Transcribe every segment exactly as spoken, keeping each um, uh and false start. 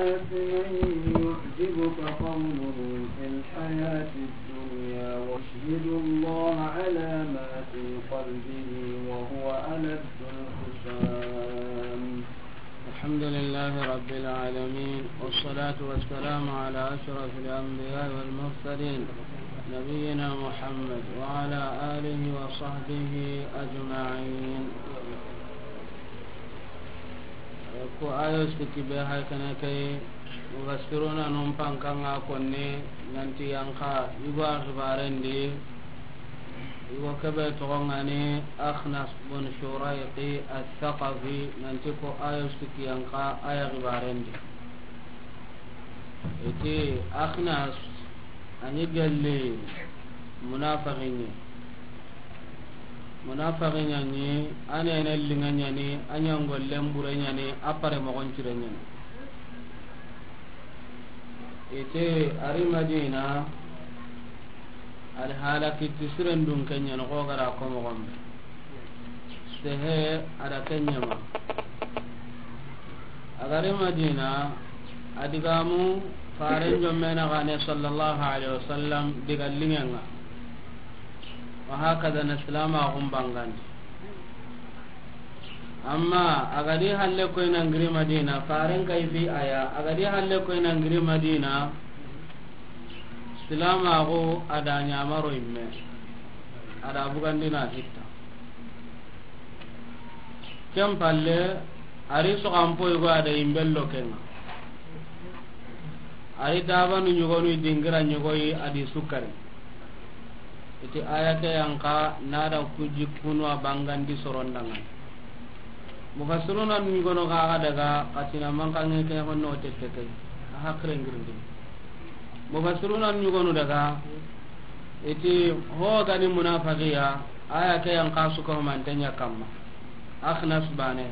الناس من يعجبك قوله في الحياة الدنيا ويشهد الله على ما في قلبه وهو ألد الخصام. الحمد لله رب العالمين والصلاة والسلام على أشرف الأنبياء والمرسلين نبينا محمد وعلى آله وصحبه أجمعين. ko ayo siki be hay kana kay mufassiruna non pankanga konne nanti yanka yugo akhbarendi yugo kebe togongani akhnas bun shuraiqi al-thaqafi nanti ko ayo siki yanka aya akhbarendi eti akhnas ani galle munafiqin munafiqin ni ane ne linganya ni anya ngollem burenya ni apare mo goncirenya ni ite ari madina al halaki tisiren dun kenya no gara ko mo gombe sehe ada kenya ma agare madina adigamu faren jommena gane sallallahu alaihi wasallam digallinga وهكذا نسلام أقوم بانغان أما أغادي هل كوين أنغري مدينة فارن كيفي آية أغادي هل كوين أنغري مدينة سلام أقو أدا نعمرو إمي أدا أبوغان دينا هتا كم فالي أريسو غامبو يغو أدا إمبلو كنا أري دابا نيغونو يدنغرا نيغوي أدي سكري iti ayate yang ka nada kuji kuno abangandi sorondangan mufassiruna mi gono ga daga katina mankange ke honno tetteke hakre ngirndi mufassiruna mi gono daga iti ho gani munafiqiya ayate yang ka su ko mantenya kamma akhnas bane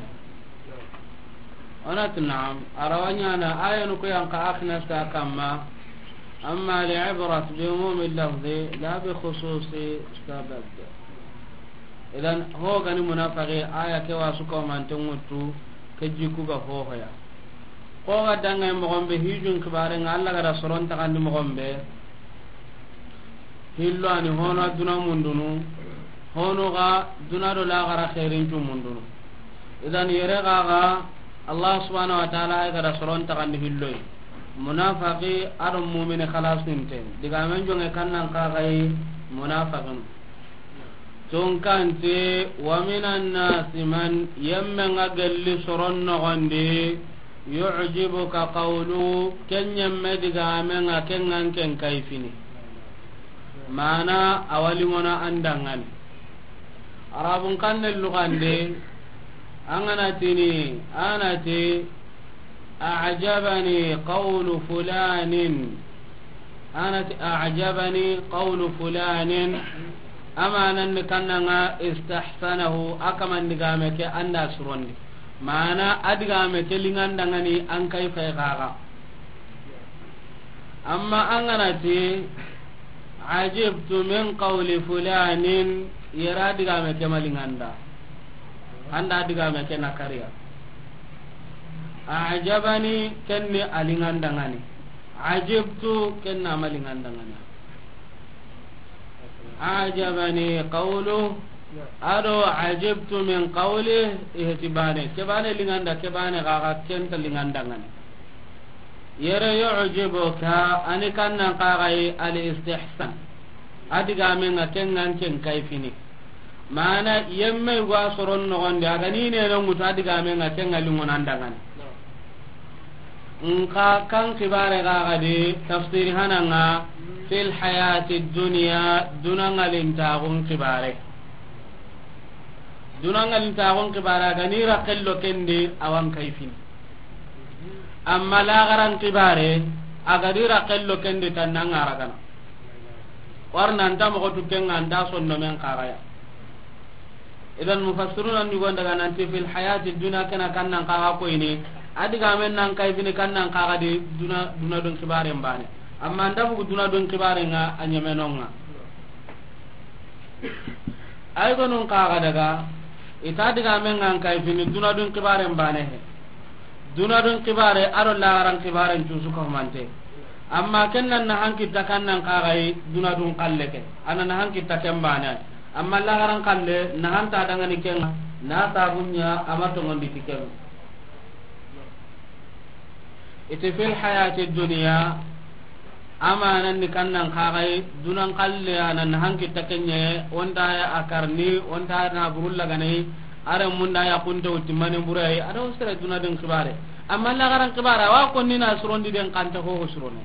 onat na'am arawanya na ayanu ko yang ka akhnas ta kamma أما لعبرة بعموم اللفظ لا بخصوص سبب. إذن هو كان منافقي آية كواسكو من تموتو كجيكو غفوه يا قوة دنگا مغمبه هيجون كبارين الله غدا سرون تقاند مغمبه هلو أني هونو دنا مندنو هونو غا دنا دو لا غرا خيرين تو مندنو إذن يرغا غا الله سبحانه وتعالى غدا سرون تقاند هلوي munafaqi adam mu'min khalas ninte diga men jonge kannan ka gai munafiqun ton kante wa minan nas man yamma ngagalli soron no gonde yu'jibuka qawlu kenya mediga men ngakengan ken kaifini mana awali ngona andangan arabun kanne lugande angana tini anati أعجبني قول فلان أنا أعجبني قول فلان أما أن كنا استحسنه أكما نقامك أن أسرني ما أنا أدقامك لنغان دغني أن كيف يغاغا أما أنغنتي عجبت من قول فلان يرى أدقامك ما لنغان دا أن أدقامك نكريا أعجبني كني ألينغان دغاني عجبت كنا ملينغان دغاني أعجبني قوله أدو عجبت من قوله اهتباني كباني لينغان دا كباني غاغا كنت لينغان دغاني يرى يعجبك أني كنا قاغي الاستحسان أدغا من كنغان كن كيفني mana yemme gwa soron no gonde aga ni ne no mutadi ga men ngaten ngalungon andangani nka kan kibare ga ga de tafsir hananga fil hayati dunya dunangalin tagun kibare dunangalin tagun kibare ga ni raqello kende awan kaifin amma la garan kibare aga di raqello kende tananga ragana warna ndam ko tukenga nda sonno men qaraya idan mufassirun an yugo daga nanti fil hayati dunya kana kannan ka ko ini adiga men nan kay fini kannan ka ga di duna duna don kibare mbane amma ndam ko duna don kibare nga anyemenonga ay gonon ka ga daga ita diga men nan kay fini duna don kibare mbane he dunadun kibare aro lagaran kibare cusu ko mante amma kennan na hanki takannan kagai dunadun kalleke ana na hanki takembana amma lagaran kalle na hanta dangani kenga na tabunya amato ngondi tikem ite fil hayati dunya amanan ni kannan kagai dunan kalle ana na hanki takenye onda ya akarni onda na burulla ganai are munda ya kunta utimani burai ada usra dunadun kibare amma lagaran kibare wa konni na surondi den kanta ho surono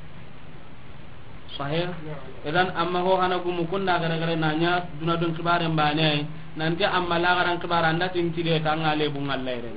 sahih idan amma ho hana gumu kunna gara gara nanya dunadun kibare mbane nanti amma lagaran kibare anda tintide tangale bungallaire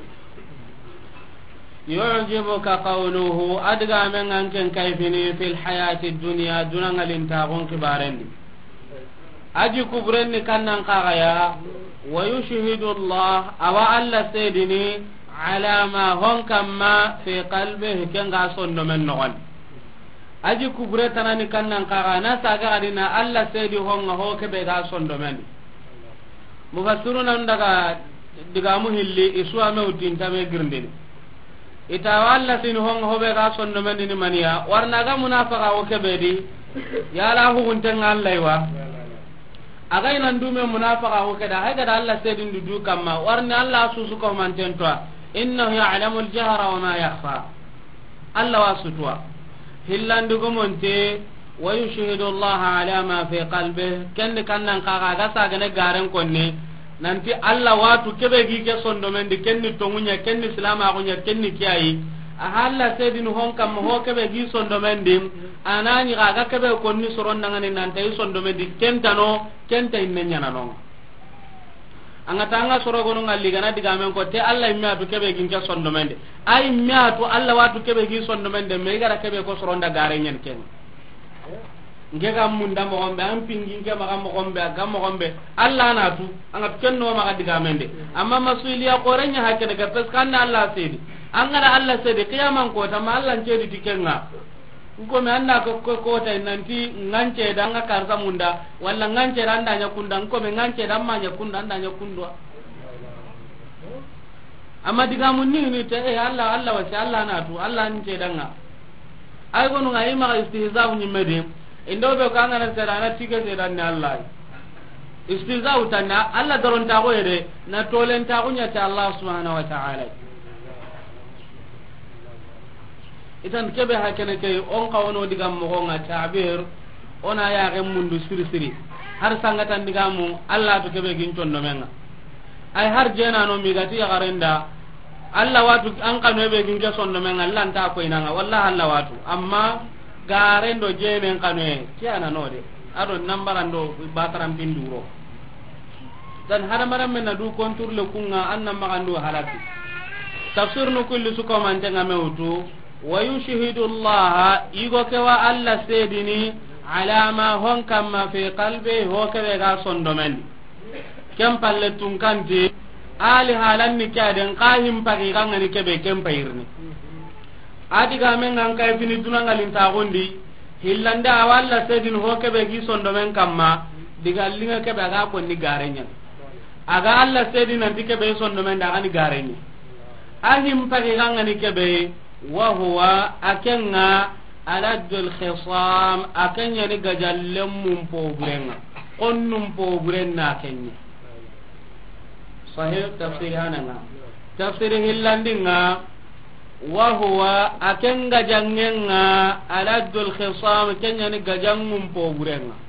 yu'jibuka qawluhu adga men anken kayfini fil hayati dunya dunangalin tagon kibarendi aji kubrenni kannan kagaya wa yushhidu Allah awa alla sedini ala ma hon kamma fi qalbihi kenga sonno men nogon aji kubre tanani kannan kaga na saga adina alla sedi honga ho kebe ga sonno men mufassiruna ndaga diga mu hilli iswa me utinta me girndini ita walla sin honga ho be ga sonno men ni maniya warna ga munafiqa o kebe di yala hu gunten Allah wa aga ina ndume munafiqa ho keda haga da Allah sedin du kamma warni Allah susu ko man tentwa innahu ya'lamu al-jahra wa ma yakhfa Allah wasutwa hillandu gumonte wa yushhidu Allah ala ma fi qalbihi ken kannan kaga ga saga ne garen konne nanti Allah watu kebe gi ke sondo men di kenni tongunya kenni salama gunya kenni kiyai ahalla sedin hon kam ho kebe gi sondo men dim anani ga kebe konni soron ngani nantai sondo men di kentano kenta innenya nanon anga tanga soro gono ngalli gana diga men ko te Allah imma to kebe gi ke sondo men de ay imma to Allah watu kebe gi sondo men de me gara kebe ko soronda gare nyen ken nge gam munda mo gombe am pingi nge ma gam mo gombe gam mo gombe Allah na tu anga kenno ma diga men de amma masuliya qorenya hakene ga pes kan Allah sedi anga da Allah sedi qiyaman ko ta ma Allah cedi tikenga ko me anda ko ko ko tay nanti ngance da nga karza munda walla ngance randa nya kunda ko me ngance da ma nya kunda anda nya kundwa amma diga mun ni ni te Allah Allah wa Allah na tu Allah ni ce danga ay gonu ngai ma istihza'u ni medim indo be ka ngana serana tige se dan Allah istihza'u tanna Allah daron ta ko yede na tolen ta ko nya ta Allah subhanahu wa ta'ala itan kebe hakene ke on kawono digam mo gonga ta'bir ona ya ge mundu siri siri har sangatan digamu Allah to kebe gin tondo menga ay har jena no mi gati ya garenda Allah watu an kanu be gin ke sondo menga Allah ta ko inanga wallahi Allah watu amma garendo jenen kanu e kiana no de ado nambarando bataram binduro dan haramaram men du kontur le kunga anna magandu halaki tafsir no kulli su ko man tanga mewtu wa yushhidu Allah igo ke wa alla sedini ala ma hon kamma fi qalbi ho ke ga sondo men kem palle tun kanti ali halan ni kaden qahim pagi kangani ke be kem payirni adi ga men an kay fini dunangalin ta gondi hillanda walla sedin ho ke be gi sondo men kamma diga linga ke be ga ko ni garenya aga alla sedin an dike be sondo men da ani garenya ahim pagi kangani ke be wa huwa akenga aladul khisam akenya ni gajallem mum pobrenga onnum pobrenna kenya sahih tafsir hananga tafsir hillandinga wa huwa akenga jangenga aladul khisam kenya ni gajangum pobrenga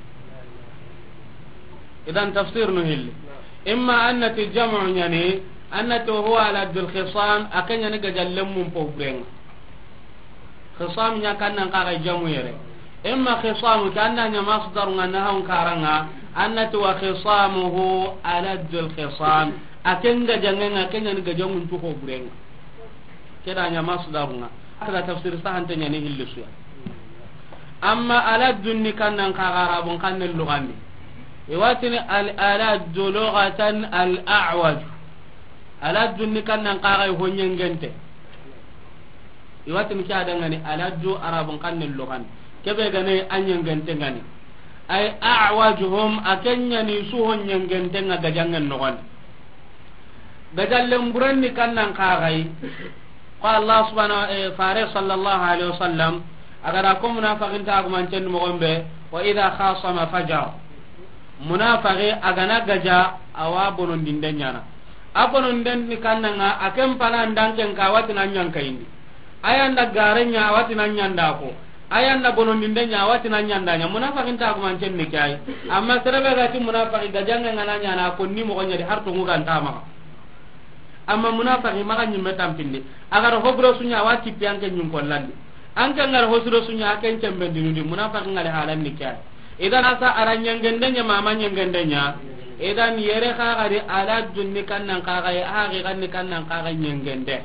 idan tafsir no hilli imma annati jam'u yani annati huwa aladul khisam akenya ni gajallem mum pobrenga khisam nya kannan kaga jamu yere imma khisam kanna nya masdar ngana haun karanga annati wa khisamuhu aladul khisam akenga jangenga kenya ni gajamun to ko burenga keda nya masdar nga kada tafsir sahante nya ni hillusu amma aladun ni kannan kaga rabun kannel lugandi iwatini al alad lughatan al a'waj aladun ni kannan kaga honyengente iwatin kya dangane aladdu arabun kannel lugan kebe gane anyen gante ngani ay a'wajuhum akenya ni suhon nyengente ngaga jangan nogon gajallem buranni kannan kagai qala Allah subhanahu wa ta'ala sallallahu alaihi wasallam agara ko munafiqin ta ko man cendu mo gombe wa idha khasama fajar munafiqi agana gaja awa bonon dindenya na abonon den ni kannanga akem pana ndanken kawati nan yankaindi ayanda garenya awati nan nyanda ko ayanda bonon dindenya awati nan nyandanya munafiqin ta ko man cenni kai amma serebe gati munafiqi gajanga ngananya na ko ni mo gonya di harto ngugan tama amma munafiqi maga nyimme tampinde agar hobro sunya awati pianke nyum kollandi anke ngar hosro sunya ken cembendinu di munafiqi ngale halan ni kai idan asa aranyangendenya mama nyangendenya idan yere khagari ala dunni kannan khagai agi kanni kannan khagai nyengende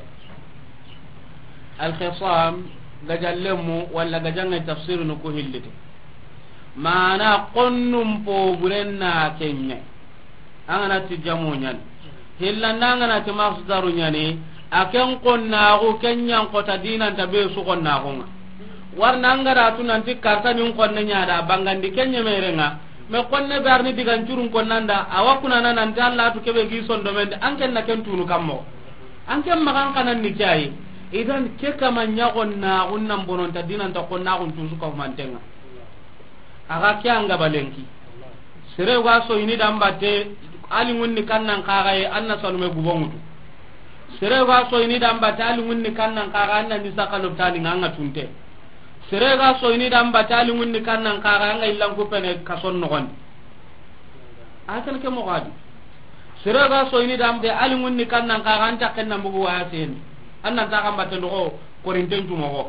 al khisam gajallemu walla gajanga tafsir nu ko hillite mana qonnum po burenna kenne angana ti jamunyan hillanda angana ti masdaru nyani aken qonna ko kenyan ko tadinan tabe su qonna ko warna ngara tunanti karta nyun qonna nyaada bangandi kenya merenga me konne barni digan curun konnanda awakuna nan Allah to kebe gi sondo men anken na ken tunu kammo anken magan kanan ni kai idan ke kama nyagonna unnan bonon ta dinan ta konna kun tusu ko mantenga aga kyanga balenki sere wa so ini dambate ali munni kannan kaga anna sonu me gubongutu sere wa so ini dambate ali munni kannan kaga anna ni sakalo tani nganga tunte sere ga so ini dam batali munni kannan kaga nga illan ku pene kason no gon akan ke mo gadi sere ga so ini dam de ali munni kannan kaga anta kenna bugu wasin annan ta kam batte do ko rinten tu mo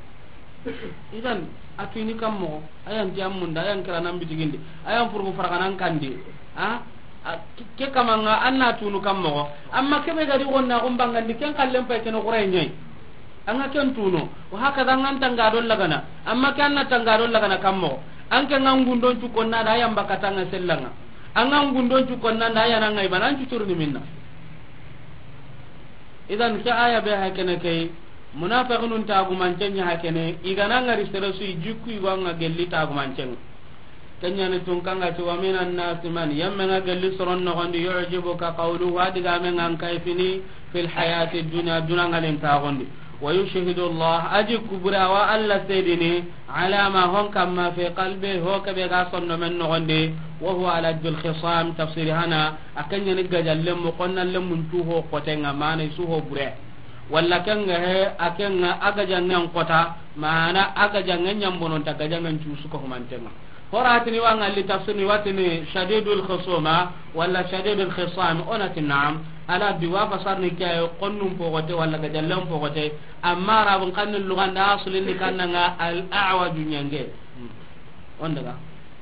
idan atini kam mo ayan jam mun da ayan kiranan bitigindi ayan furgu farakanan kandi ha ke kamanga anna tunu kam mo amma kebe gadi gonna umbangan diken kallen pa keno quraynyai anga ken tuno wa haka dan an tanga don lagana amma kan na tanga don lagana kammo an kan ngundon cu konna da yamba katanga sellanga an ngundon cu konna da yana ngai banan cu turni minna idan ka aya be hakene kay munafiqun ta gu mancenya hakene igana ngari seresu jikku iwanga gelli ta gu manceng kanya ne tun kanga ci wa minan nas man yamma nga gelli soron no gondi yujibuka qawlu wa diga men an kayfini fil hayati dunya dunangalen ta gondi ويشهد الله أجي كبرى وألا سيدني على ما هم كما في قلبه هو كبير صن من نغندي وهو على جل الخصام تفسير هنا أكن ينقى جلم وقلنا لم نشوه قتنا ما نسوه بري ولا كان أكن أكجن ينقطع ما أنا أكجن ينبون تكجن نشوسكه من تنا فراتني وانا اللي تفسيرني واتني شديد الخصومة ولا شديد الخصام أنا نعم ala biwa basarni kay qonnum pogote walla gajallam pogote amma rabun kan lugan da asulin ni kannanga al a'waju nyange on daga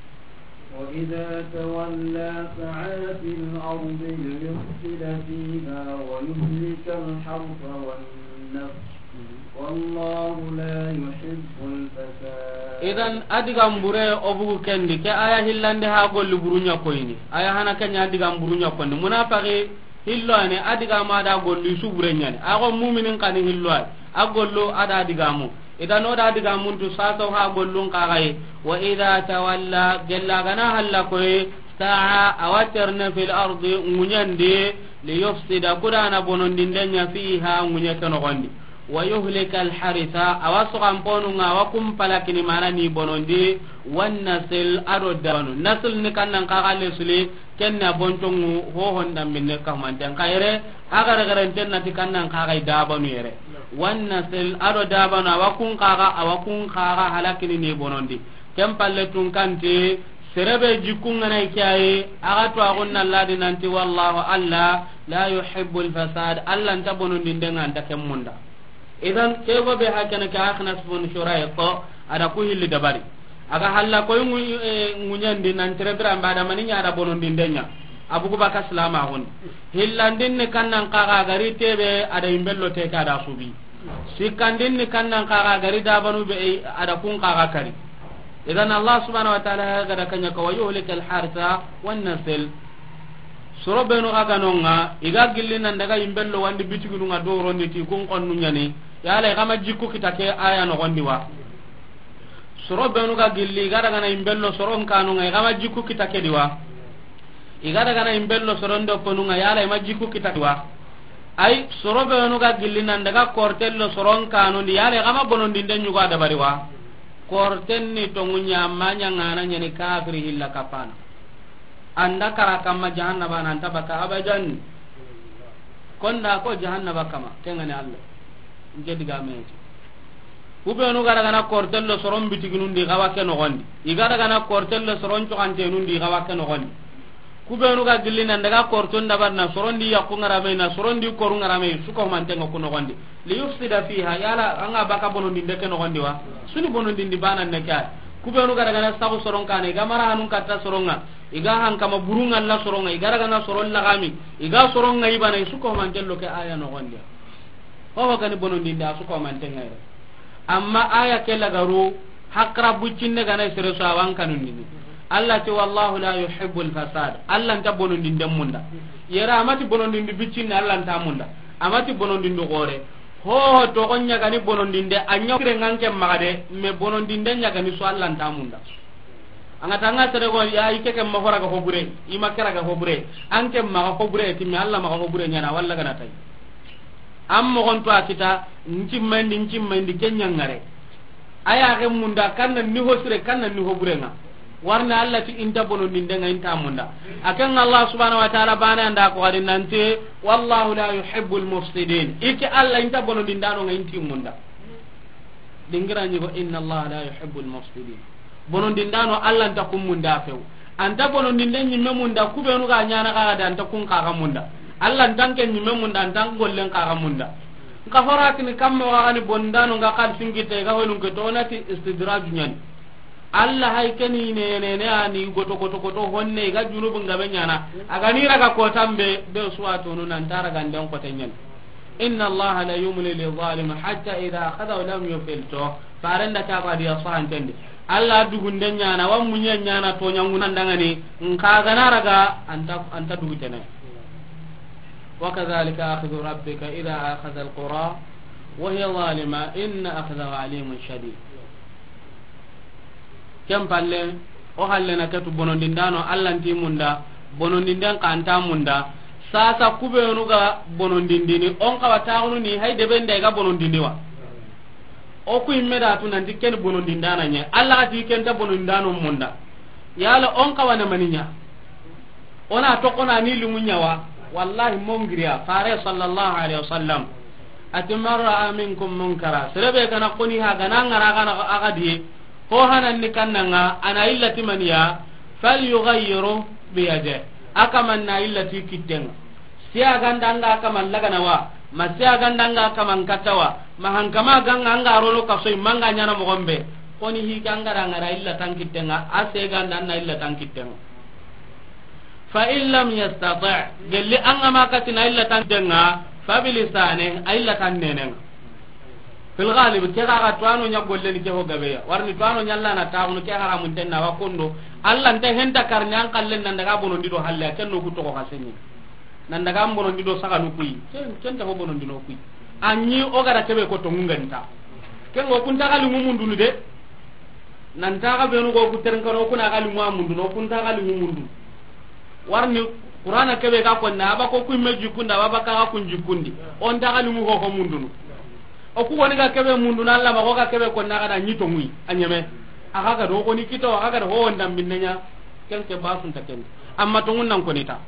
wa idha tawalla sa'a fil ardi yufsida fiha wa yuhlika al harfa wan nafs wallahu la yuhibbul fasad idan adigam bure obugu kendi ke aya hillande ha golli burunya koyni aya hana kanya adigam burunya koyni munafiqi hillo ane adiga ma da golli suburenya ne ago mu'minin kan hillo ay agollo ada diga mu idan no da diga mun tu sato ha gollun qagai wa idha tawalla jalla gana halla ko sa'a awatarna fil ardi munyande li yufsida qurana bonon dindenya fiha munyakano gondi wa yuhlika al haritha awasuqan ponunga wa kum palakini manani bonondi wan nasil ado dabanu nasil ni kannan qagale suli kenna bontongu ho honda minne kamanten kayre agar garanten nati kannan kagai dabanu yere wanna sel ado dabanu awakun kaga awakun kaga halakini ni bonondi kempalle tun kanti serebe jikunga nay kiai aga to agonna ladi nanti wallahu alla la yuhibbul fasad alla nta bonondi ndenga nta kemunda idan kego be hakana ka akhnas bun shurayqa ada ku hilli dabari aga halla koy ngunyandi nan terebra mbada maninya ada bonon dindenya abugo baka salama hon hillandin ne kannan kaga gari tebe ada imbello te kada subi sikandin ne kannan kaga gari da banu be ada kun kaga kari idan Allah subhanahu wa ta'ala gada kanya ka wayulikal harsa wan nasl soro beno aga nonga iga gillinan daga imbello wandi bitigunu nga do rondi ti kun konnu nyani yala kama jikku kitake aya no gondi wa soro benu ga gilli gara gana imbello soron kanu ngai gama jikku kitake diwa igara gana imbello soron do ponu ngai yala ma jikku kitake wa ay sorobe no ga gillinan daga kortello soron kanu ndi yale kama bonondi den nyugo da bari wa korten ni to munya manya ngana nyani kafiri hilla kapana anda kara kama jahannaba nan tabaka abadan konda ko jahannaba kama tengane Allah nge diga meji ube no gara gana kortello soron bitiginundi gawa ke no gondi igara gana kortello soron to kante nundi gawa ke no gondi kubenu ga gillina daga korton da barna sorondi yakku ngarame na sorondi koru ngarame suko mantengo kuno gondi li yufsida fiha yala anga baka bonondi ndeke no gondi wa suni bonondi ndi bana ne kay kubenu ga daga na sabu soron kane ga mara hanun katta soronga iga han kama burunga la soronga iga daga na soron lagami iga soronga ibana suko mantello ke aya no gondi o wa kan bonondi nda suko mantenga amma aya ke lagaru hakra buccinne ga na sere so awan kanun ni Allah ti wallahu la yuhibbul fasad Allah nta bonondi ndem munda yera amati bonondi ndi biccinne Allah nta munda amati bonondi ndo gore ho to gonya gani bonondi nde anya kire nganke magade me bonondi nde nya gani so Allah nta munda anga tanga tere go ya ike ke mahora ga hobure ima kera ga hobure anke ma ga hobure ti me Allah ma ga hobure nya na walla kana tay am mo gon to akita ncimmendi ncimmendi kenya ngare aya ke munda kanna ni hosire kanna ni hobure nga warna Allah ti inta bono nindenga inta munda akan Allah subhanahu wa ta'ala bana anda ko gadin nante wallahu la yuhibbul mufsidin iki Allah inta bono nindano nga inti munda dingira ni ko inna Allah la yuhibbul mufsidin bono nindano Allah nta kum munda few anta bono ninden ni memunda kubenu ga nyana ga da anta kun ka ga munda Allah ntanke ni memunda ntang gollen ka ga munda ka horatini kammo ga ni bondano nga kad singite ga holun ko tonati istidraj nyani Allah hay keni ne ne ne ani goto goto goto honne ga junubu ngabe nyana aga ni raga ko tambe be suwato no nan tara gandan ko tanyen inna Allah la yumli lil zalim hatta idha akhadha lam yufilto faranda ta ba dia sahan tende Allah dugunde nyana wa munya nyana to nyanguna ndangani nka ga naraga anta anta dugutene wa kadhalika akhadhu rabbika idha akhadha alqura wa hiya zalima inna akhdahu alimun shadid kem palle o halle na katu bonondindano Allah nti munda bonondinden kanta munda sasa kubenu ga bonondindini on ka wataunu ni hayde bende ga bonondindiwa o ku immeda tu nan dikken bonondindana nya Allah ati kenta bonondindano munda yala on ka wana maninya ona to kona ni lumunya wa wallahi mongriya fare sallallahu alaihi wasallam atmarra aminkum munkara serebe kana koni ha gana ngara kana agadi ho hanan ni kannanga ana illati maniya falyughayyiru bi yadihi akaman na illati kitten sia gandanga akaman lagana wa masya gandanga akaman katawa mahankama ganga anga rolo kaso imanga nyana mo gombe koni hi gangara ngara illatan kittenga ase gandanna illatan kittenga fa illam yastati' gelli anga makatina illatan denga fa bilisane illatan nenenga fil ghalib ke ga tuano nya golle ni ke ho gabe ya warni tuano nya Allah na taunu ke haramun tenna wa kondo Allah nte henta karnya an kallen nan daga bonon dido halle ken no kuto ko kasenni nan daga bonon dido saka no kuyi ken ken ta ho bonon dido kuyi anyi o gara kebe ko to nganta ken go kunta gali mumundu de nan ta ga benu go kuteren kano kuna gali mumundu no kunta gali mumundu warni qur'ana kebe ka ko na ba ko kuyi meji kunda ba ba ka kunji kundi on ta gali mu ho ho mundu o ku woni ga kebe mundu na Allah ma ko ga kebe ko na kada nyito ngui anyeme aga ga do ko ni kito aga ga ho ndam binnenya ken ke basun ta ken amma to ngunnan ko ni ta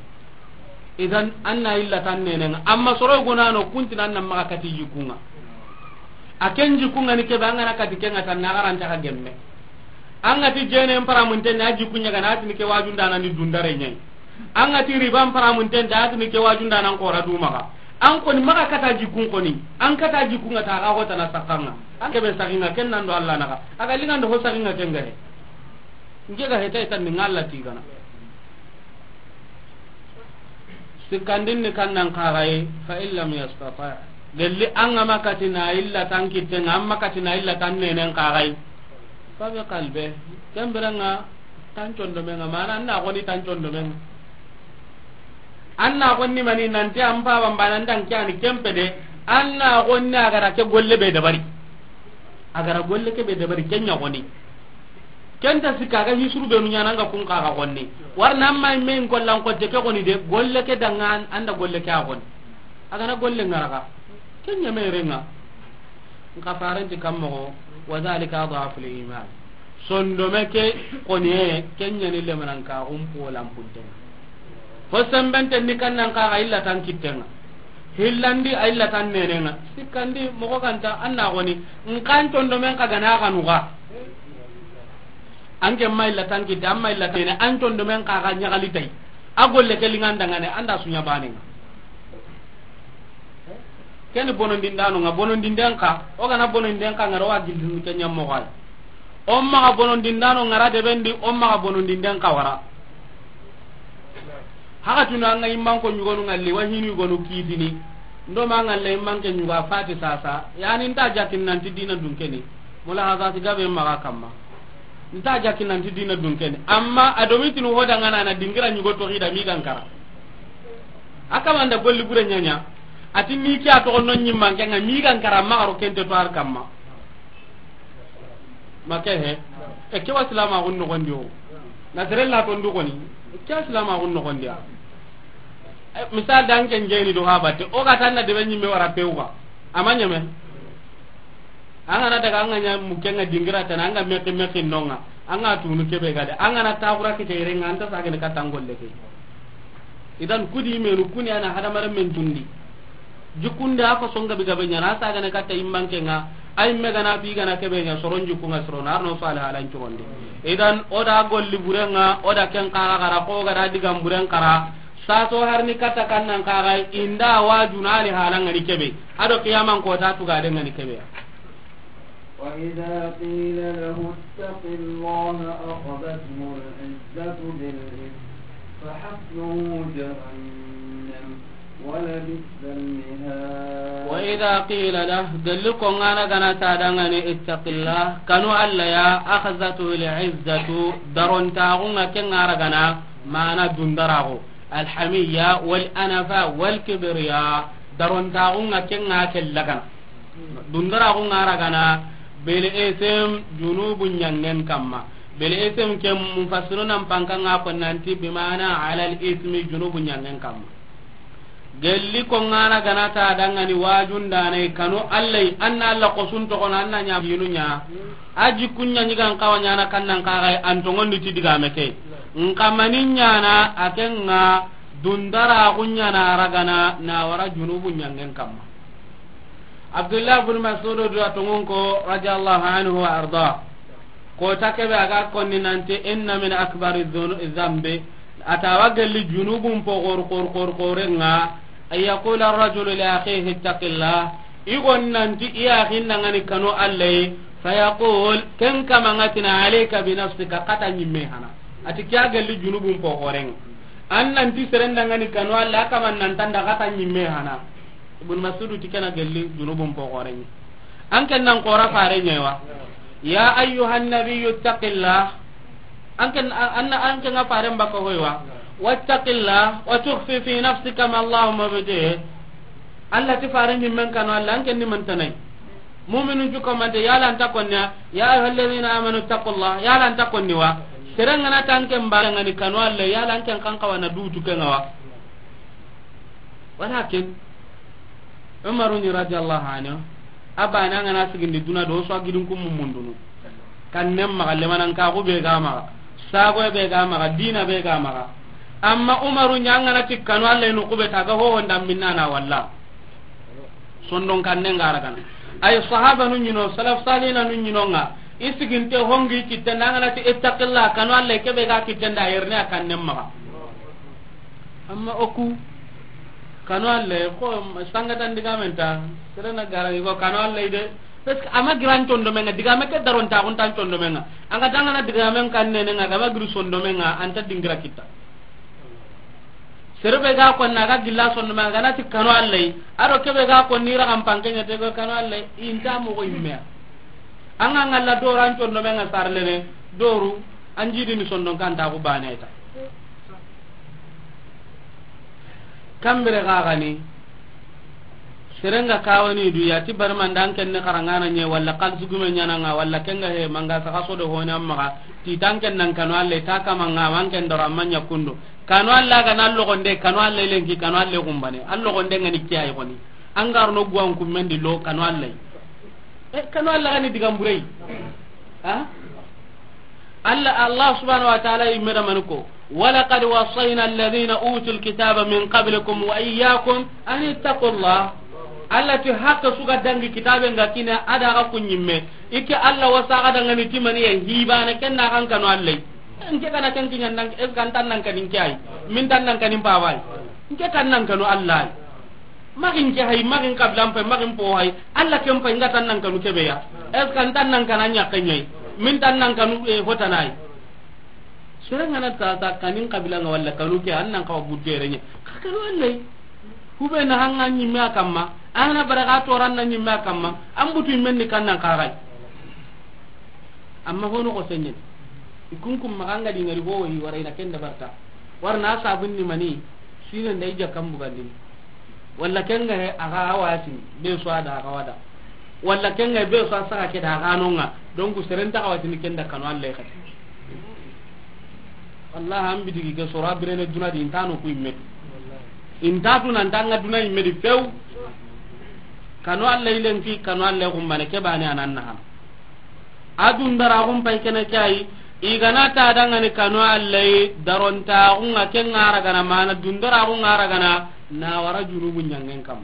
idan anna illa tan nenen amma soro gonano kunti nan nan maka kati jikunga aken jikunga ni ke banga na kati ken atan na garanta ka gemme anga ti jene empara munten na jikunya ga na tin ke wajunda nan ni dundare nyai anga ti riba empara munten da tin ke wajunda nan ko radu maka an ko ni maka kata jikun ko ni an kata jikunga ta ga hota na sakanga an ke be sakinga ken nan do Allah naka aga linga ndo ho sakinga ken ga he nge ga heta tan ni ngalla ti kana sikandin ni kan nan karaye fa illam yastata gelli an ma katina illa tan kitten amma katina illa tan nenen karaye fa be kalbe kembiranga tan condo menga mana na ko ni tan condo menga anna gonni mani nanti ampa bambanan dan kyani kempede anna gonni agara ke golle be dabari agara golle ke be dabari kenya gonni kenta sikaga hisuru be nunya nanga kun ka ga gonni warna amma men gollan ko te ke gonni de golle ke dangan anda golle ke agoni aga na golle ngaraga kenya merenga nka farenti kammo wa zalika adhafu al-iman sondomeke koniye kenya ni le mananka umpo lampunte ho sembente ni kannan ka illa tan kittenga hillandi illa tan nenenga sikandi moko kanta anna goni nkan tondomen ka gana kanuga anke mai illa tan kitte amma illa tan an tondomen ka ga nyagali tai agolle kelinganda ngane anda sunya banenga ken bonon dindano nga bonon dindenka o kana bonon dindenka ngaro wa gildu kenya mo gal o ma ga bonon dindano ngara de bendi o ma ga bonon dindenka wara haka tuna nga imman ko nyugonu ngalli wa hinu gonu kidini ndo ma ngalle imman ke nyuga fati sasa yani nta jakin nanti dina dunkeni mula haza tigabe maga kamma nta jakin nanti dina dunkeni amma adomiti no hoda ngana na dingira nyugo to hida mi gankara akama nda golli bure nyanya ati mi kya to non nyimman ke nga mi gankara ma aro kente to ar kamma make he e ke waslama gonno gondio na terella to ndu goni ke waslama gonno gondia misal dan ken jeni do habate o ga tan na de benyi me wara pewga amanya me anga na daga anga nya mukenga dingira tan anga meke meke nonga anga tunu kebe gade anga na tawra ke tere nganta sagene katangolle ke idan kudi menu kuni ana hada mare men tundi jukunda ko songa biga be nyana sagene katta immanke nga ay mega na bi gana kebe nya soron jukunga soron arno sala ala nturonde idan oda golli burenga oda ken kara kara ko ga digam buren kara sato harni kata kannan kara inda wajuna ali halanga ni kebe ado kiyaman ko ta tuga de ngani kebe wa idha qila lahu ittaqillaha akhadhathu al-izzatu bil ithm fa hasbuhu jahannam wa la bi'sal mihad wa idha qila lahu dalluko ngana gana tadangani ittaqillah kanu alla ya akhadhathu al-izzatu daron taunga kengara gana mana dundarago الحمية والأنفة والكبرياء درون تاغونا كنا كلغنا دندراغونا رغنا بالإسم جنوب نيانن كما بالإسم كم مفسرون مبانكنا قنانتي بمعنى على الإسم جنوب نيانن كما gelli ko ngana gana ta dangani wajun dane kanu allai anna alla qosun to kono anna nya binunya aji kunya nyigan kawanya na kannan kagai antongon di diga meke nkamaninya na akenga dundara kunya na ragana na wara junubun nyangen kamma Abdullah ibn Mas'ud do atongon ko radhiyallahu anhu wa arda ko takebe aga konni nanti inna min akbari dhanbi atawa gelli junubun po gor gor gor gorenga ay yaqul ar-rajul li akhihi ittaqillah igon nanti iya hinna ngani kanu allai fayaqul ken kama ngatina alayka bi nafsika qata nyimme hana ati kya gelli junubun po gorenga an nanti serenda ngani kanu alla kama nan tanda qata nyimme hana ibn Mas'ud tikana gelli junubun po gorenga an ken nan qora fare nyewa ya ayyuhan nabiyyu ittaqillah anken anna anken ngapare mbaka hoywa wattaqillah wa tukhfi fi nafsika ma Allahumma bidi allati faranni men kanu alla anken ni man tanai mu'minu juko mande yala anta konna ya ayyuhalladhina amanu taqullah yala anta konni wa seranga na tanke mbanga ni kanu alla yala anken kan kawana dutu kenwa walakin Umar radhiyallahu anhu abana ngana sigindi duna do so agidun kum mundunu kan nem magalle manan ka ko be ga ma sago be ga ma dina be ga ma amma Umaru nyanga na tikkanu alle no kube taga ho ndam minna na walla sondon kan ne ngara kan ay sahaba nu nyino salaf salina nu nyino nga isiginte hongi kitta nanga na ti ittaqillah kanu alle ke be ga kitta nda yerne kan nem ma amma oku kanu alle ko sangatan diga menta serena gara ko kanu alle de parce que ama gran tondo menga diga meke daron ta on tan tondo menga anga tangana diga men kan ne nga ga gru sondo menga anta dingra kita serbe ga ko naga gilla sondo menga na ti kanu alle aro kebe ga ko nira kam pankenya te ko kanu alle inta mo ko imme anga ngalla do ran tondo menga sarle ne doru anjidi ni sondo kan ta ko baneta kambere ga gani serenga kawani du yati barman dan ken ne karangana nye walla kal sugume nyana nga walla kenga he manga saka so do hona amma ti tanken nan kanu alle ta kama nga wanken doro amanya kundu kanu alla ga nallo gonde kanu alla lenki kanu alla gumbane allo gonde ngani kiyai koni angar no guan kum mendi lo kanu alla e kanu alla gani digamburei ha alla allah subhanahu wa ta'ala imeda manuko ولقد وصينا الذين اوتوا الكتاب من قبلكم واياكم ان اتقوا الله التي حق سوغا دانغي كتابن غاكينا ادا غا كنيمه ikke alla wasaga dangani timani ya hibana kenna kan kanu allai nke kana kan kinyan nan es kan tan nan kanin kai min tan nan kanin pawai nke kan nan kanu allai magin ke hay magin kablam pe magin po hay alla kem pa ngatan nan kanu kebe ya es kan tan nan kananya kanyai min tan nan kanu e hotanai serengana ta ta kanin kabila nga walla kanu ke annan ka budderenya kanu allai hube na hanga nyimme akamma ana baraga to ran na nyimme akamma ambutu menni kannan karai amma hono ko senyen ikunkum maganga di ngari go yi wara ina kenda barta warna sabun ni mani shine ndai jakam bugandi walla kenga he aga awati be so ada aga wada walla kenga be so saka ke da ganonga donc serenta awati ni kenda kanu alle khati Allah ambi digi ke sura birene duna di intano ku imme intatu nan tanga duna imme di few kanu alle ilen fi kanu alle gumbane ke bani ananna adun dara gum pay kene kai igana ta dangani kanu alle daronta unga ken ngara gana mana dundara unga ngara gana na wara junubu nyangen kam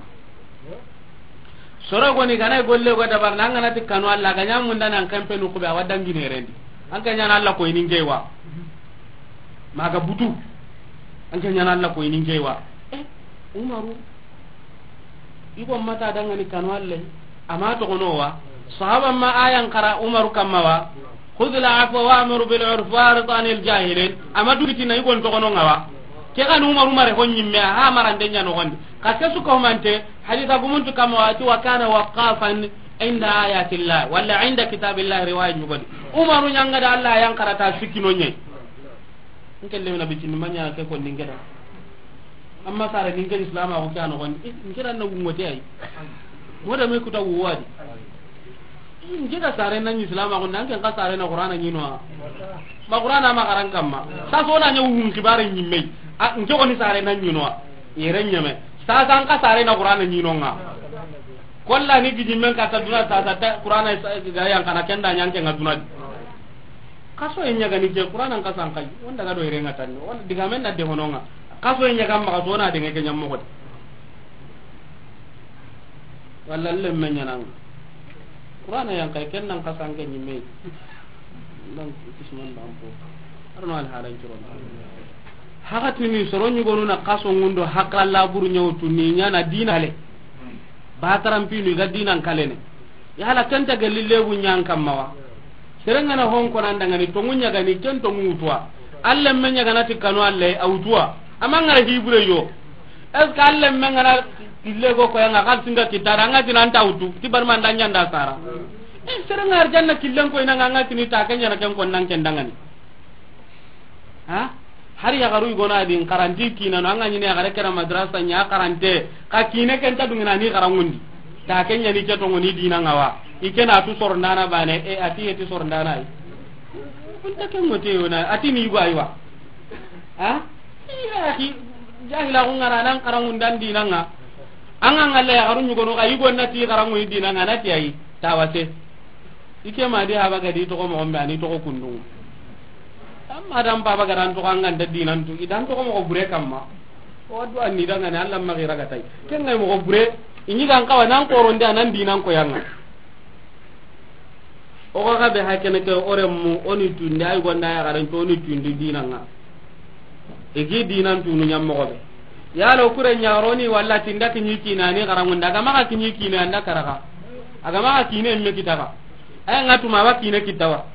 soro goni gana golle go dabar nanga nati kanu alla ganya munda nan kampe nu kuba wadangi ne rendi an kanya na alla ko ini ngewa maga butu an kanya na alla ko ini ngewa eh umaru ibo mata dangani kanu alle ama to gono wa sahaba ma ayan kara umaru kamawa khudh al-afwa wa'mur bil 'urf wa'rid 'anil jahilin amadu kitina igon to gono ngawa ke kan umaru mare honyimme ha marande nyano gondi kaske su ko mante haditha gumuntu kamawa ti wa kana waqafan inda ayati llah wala inda kitabillah riwayat mugodi umaru nyanga da allah yang karata sikino nye ngelle na bitin manya ke ko ningeda amma sare ningel islam ko kano gondi ngira na gumote ay moda me kuta wuwadi njida sare nan islam ko nan kan sare na qur'ana nyino ma qur'ana ma karan kamma sa so na nyawu kibare nyimme a njogo ni sare nan nyino yere nyame sa san ka sare na qur'ana nyino nga kolla ni gidi men ka ta duna ta ta qur'ana ga yang kana kenda nyanke ngaduna kaso enya ga ni je qur'ana ka san kai wanda ga do yere ngatan wanda diga men na de hononga kaso enya ga ma so na de ngeke nyammo ko walla lemme nyanang Qur'ana yang kai kennan kasange nyimme dan kisman dampo arno al halan kiron hakati ni soronyi gonuna kaso ngundo hakalla buru nyawtu ni nyana dinale bataram pinu ga dinan kalene ya hala tanta galille bu nyankam mawa serenga na hon ko nan dangani to munya ga ni tento mutwa alle menya ga nati kanu alle awtwa amanga hibure yo es ka alle menga na ille go ko yanga kal singa kitara nga tinan tawtu tibar man danya nda sara eh serenga arjanna killen ko ina nga tini ta kanya na ken kon nan ken dangani ha hari ya garu gona din karanti kina no anga nyine ga rekera madrasa nya karante ka kine ken ta dungina ni karangundi ta kenya ni keto ngoni dina ngawa ikena tu sorndana bane e ati eti sorndana ai kunta ken ngote yona ati ni go aywa ha iya ki jahila ngara nan karangundan dina nga anga ngale ya garu nyugo no ga yugo nati karangu dina nga nati ai tawase ike ma di haba ga di to ko mo mbani to ko kundu amma dan baba garan to kan nganda dinan to idan to ko mo bure kamma o do anni danga ne Allah magira gatai ken ngai mo bure inyi kan kawa nan ko ronde nan dinan ko yanga o ko ga be hakene ke ore mu oni tunde ay gonda ya garan to oni tunde dinan nga e gi dinan tunu nyam mo be ya lo kure nyaaroni walla tinda kinyi kinani garangun daga maka kinyi kinani anda karaka aga maka kine me kitaka ay ngatu ma wa kine kitawa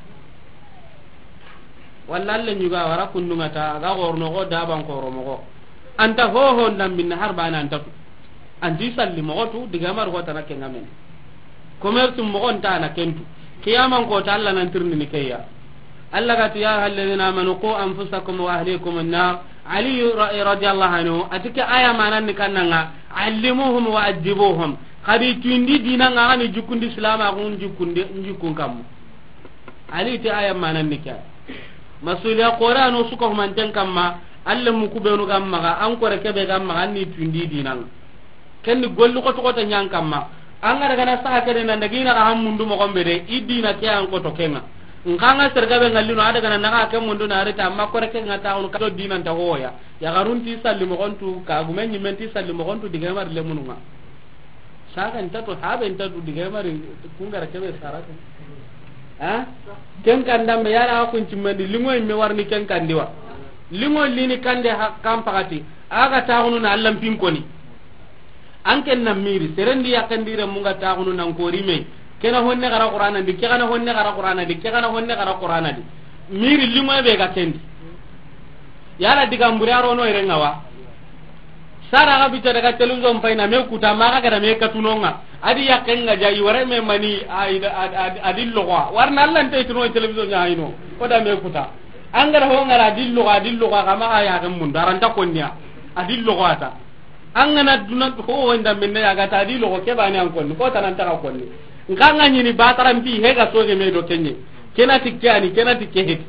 wallalle nyuga wara kundunga ta ga gorno go daban ko romo go anta ho ho ndam bin harba nan ta anti salli mo to diga mar go tan ke ngamen commerce mo on ta na kentu kiyaman ko ta Allah nan tirni ni kayya Allah ga ya halladina amanu qu anfusakum wa ahlikum an-nar ali radiyallahu anhu atika aya manan ni kannanga allimuhum wa adibuhum kadi tuindi dinanga ani jukundi islam agun jukundi njukun kam ali ti aya manan ni kay masuliya qur'ano suko manten kamma alle mu kubenu gamma an ko reke be gamma anni tundi dinan kenni gollu ko to ko tan kamma an ga daga na sa kede nan daga ina ga mundu mo gombe de idina ke an ko to kenga nganga serga be ngallino ada kana naga ke mundu na reta amma ko reke ngata on ka dinan ta hoya ya garunti salli mo gontu ka gumen nyimenti salli mo gontu diga mar le mununga saka nta to habe nta du diga mar kungara ke be sarata ha ken kandam be yara ko cimmendi lingo me warni ken kandiwa lingo lini kande kam pakati aga taunu na allam pinkoni anken na miri serendi yakandire munga taunu nan ko rime kena honne gara qur'ana di kena honne gara qur'ana di kena honne gara qur'ana di miri lingo be ga kendi yara diga mburiaro no irenga wa sara ga bita daga television paina me kuta maga gara me katunonga adi yakenga jayi ware me mani adi lowa warna Allah nte tuno television nya ino oda me kuta angara ho ngara dillo ga dillo ga kama aya ga mun daranta konnya adillo ga ta angana duna ko wanda minne ya ga ta dillo ko ke bani an konni ko tanan ta ka konni nganga nyini bataram bi he ga soge me do kenye kenati kyani kenati kehet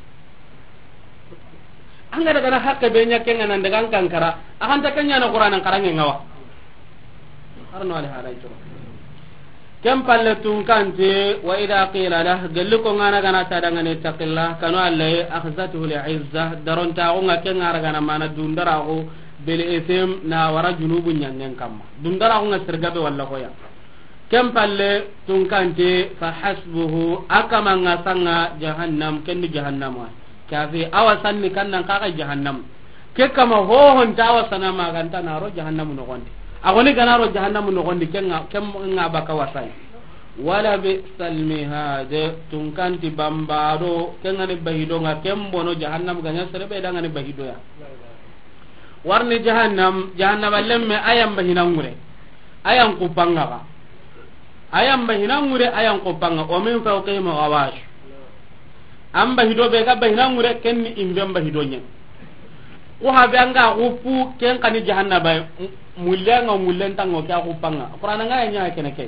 angara kana hakka be nya kenga nan daga kankara akan ta kanya na qur'anan karange ngawa arno ala halay to kem palletun kante wa ida qila lah galli ko ngana gana tadangane taqilla kanu alle akhzatuhu li'izza daronta ko ngake ngara gana mana dundara ko bel esem na wara junubun nyangen kamma dundara ko ngasirga be walla ko ya kem palle tun kante fa hasbuhu akama ngasanga jahannam kenni jahannam wa kafi awasanni kannan kaka jahannam ke kama ho hon tawasana maganta naro jahannam no gonde agoni ganaro jahannam no gondi kenga kem nga baka wasai wala bi salmihade tunkanti bambaro kenga ni bahido nga kembono jahannam ganya serebe danga ni bahido ya warni jahannam jahannam lemme ayam bahinangure ayam kupanga ka ayam bahinangure ayam kupanga o min fawqihim ghawash am bahido be ga bahinangure kenni imbe bahido nya ko habe anga upu ken kani jahannaba mulenga mulenta ngo kya kupanga qur'ana nga nya kene ke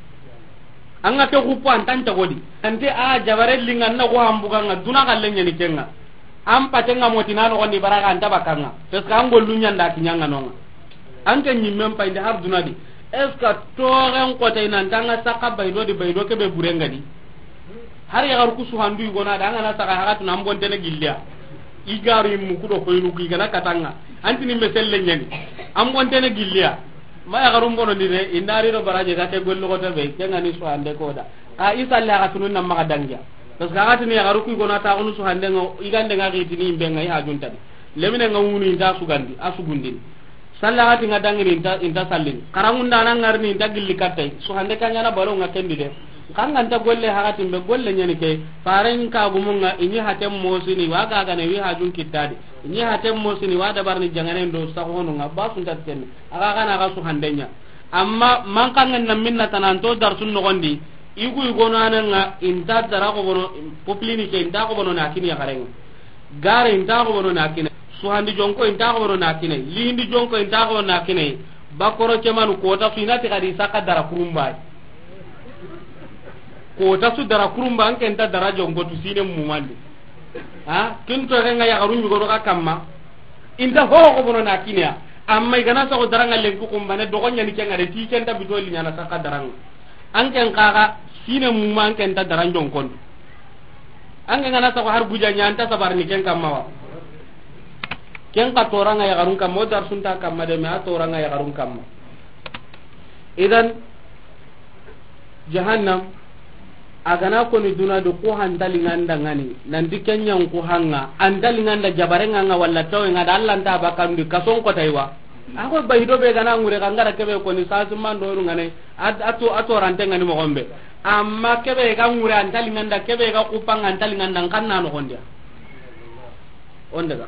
anga ke kupu antan ta godi ante a jabare lingan na ko hambuga nga duna kallenya ni kenga am patenga motina no gondi baraka anta bakanga tes ka ngol lunya nda kinyanga nonga anke nyimmem pa inde har dunadi eska toren ko tay nan tanga saka baydo di baydo ke be burenga di har ya gar kusu handu gona da ngana saka hakatu nam bonte ne gillia igari mu kudo ko yinu gi gana katanga antini meselle nyani am bonte ne gillia ma ya garum bono dire indari ro baraje ga te gollo ko tabe kenga ni so ande ko da ka isalla ga tunun nam ma dangya tos ga gatini ya garu ku gona ta onu so hande ngo igande nga gitini imbe ngai ha junta lemine ngawuni inta sugandi asugundin salla gati nga dangini inta inta sallin karamunda nan ngarni inta gilli katai so hande kanya na balo nga kendi de kanga nta golle hakatin be golle nyani ke faren ka gumunga inyi hatem mosini waga ga ne wi hajun kitade inyi hatem mosini wada barni jangane do sahonu nga basun tatten aga kana ga su handenya amma man kanga nan minna tananto dar sun nogondi igu igono ananga inta dara ko bono poplini ke inta ko bono nakini ya garenga gare inta ko bono nakini su handi jonko inta ko bono nakini lindi jonko inta ko bono nakini bakoro kemanu kota finati kadi saka dara kurumbai ko ta su dara kurumba an kenta dara jongo tu sine mumande ha kinto renga ya garun yugo ka kamma inda ho ko bono na kinya amma igana sa ko daranga lenku kumbane do gonya ni kenga de ti kenta bitoli nyana saka daranga an ken kaga sine mumma an kenta dara jongo an ngana sa ko har buja nyanta sabar ni ken kamma wa ken ka toranga ya garun kammo dar sunta kamma de ma toranga ya garun kamma idan jahannam agana ko ni duna do ko handalinganda ngani nanti kenyan ko hanga andalinganda jabarenga nga walla taw nga Allah nta bakandi kason ko taywa ako bayido be gana ngure kangara kebe ko ni sasu mando ru ngane ato ato rante ngani mo gombe amma kebe ga ngure andalinganda kebe ga kupanga andalinganda kanna no gondia on daga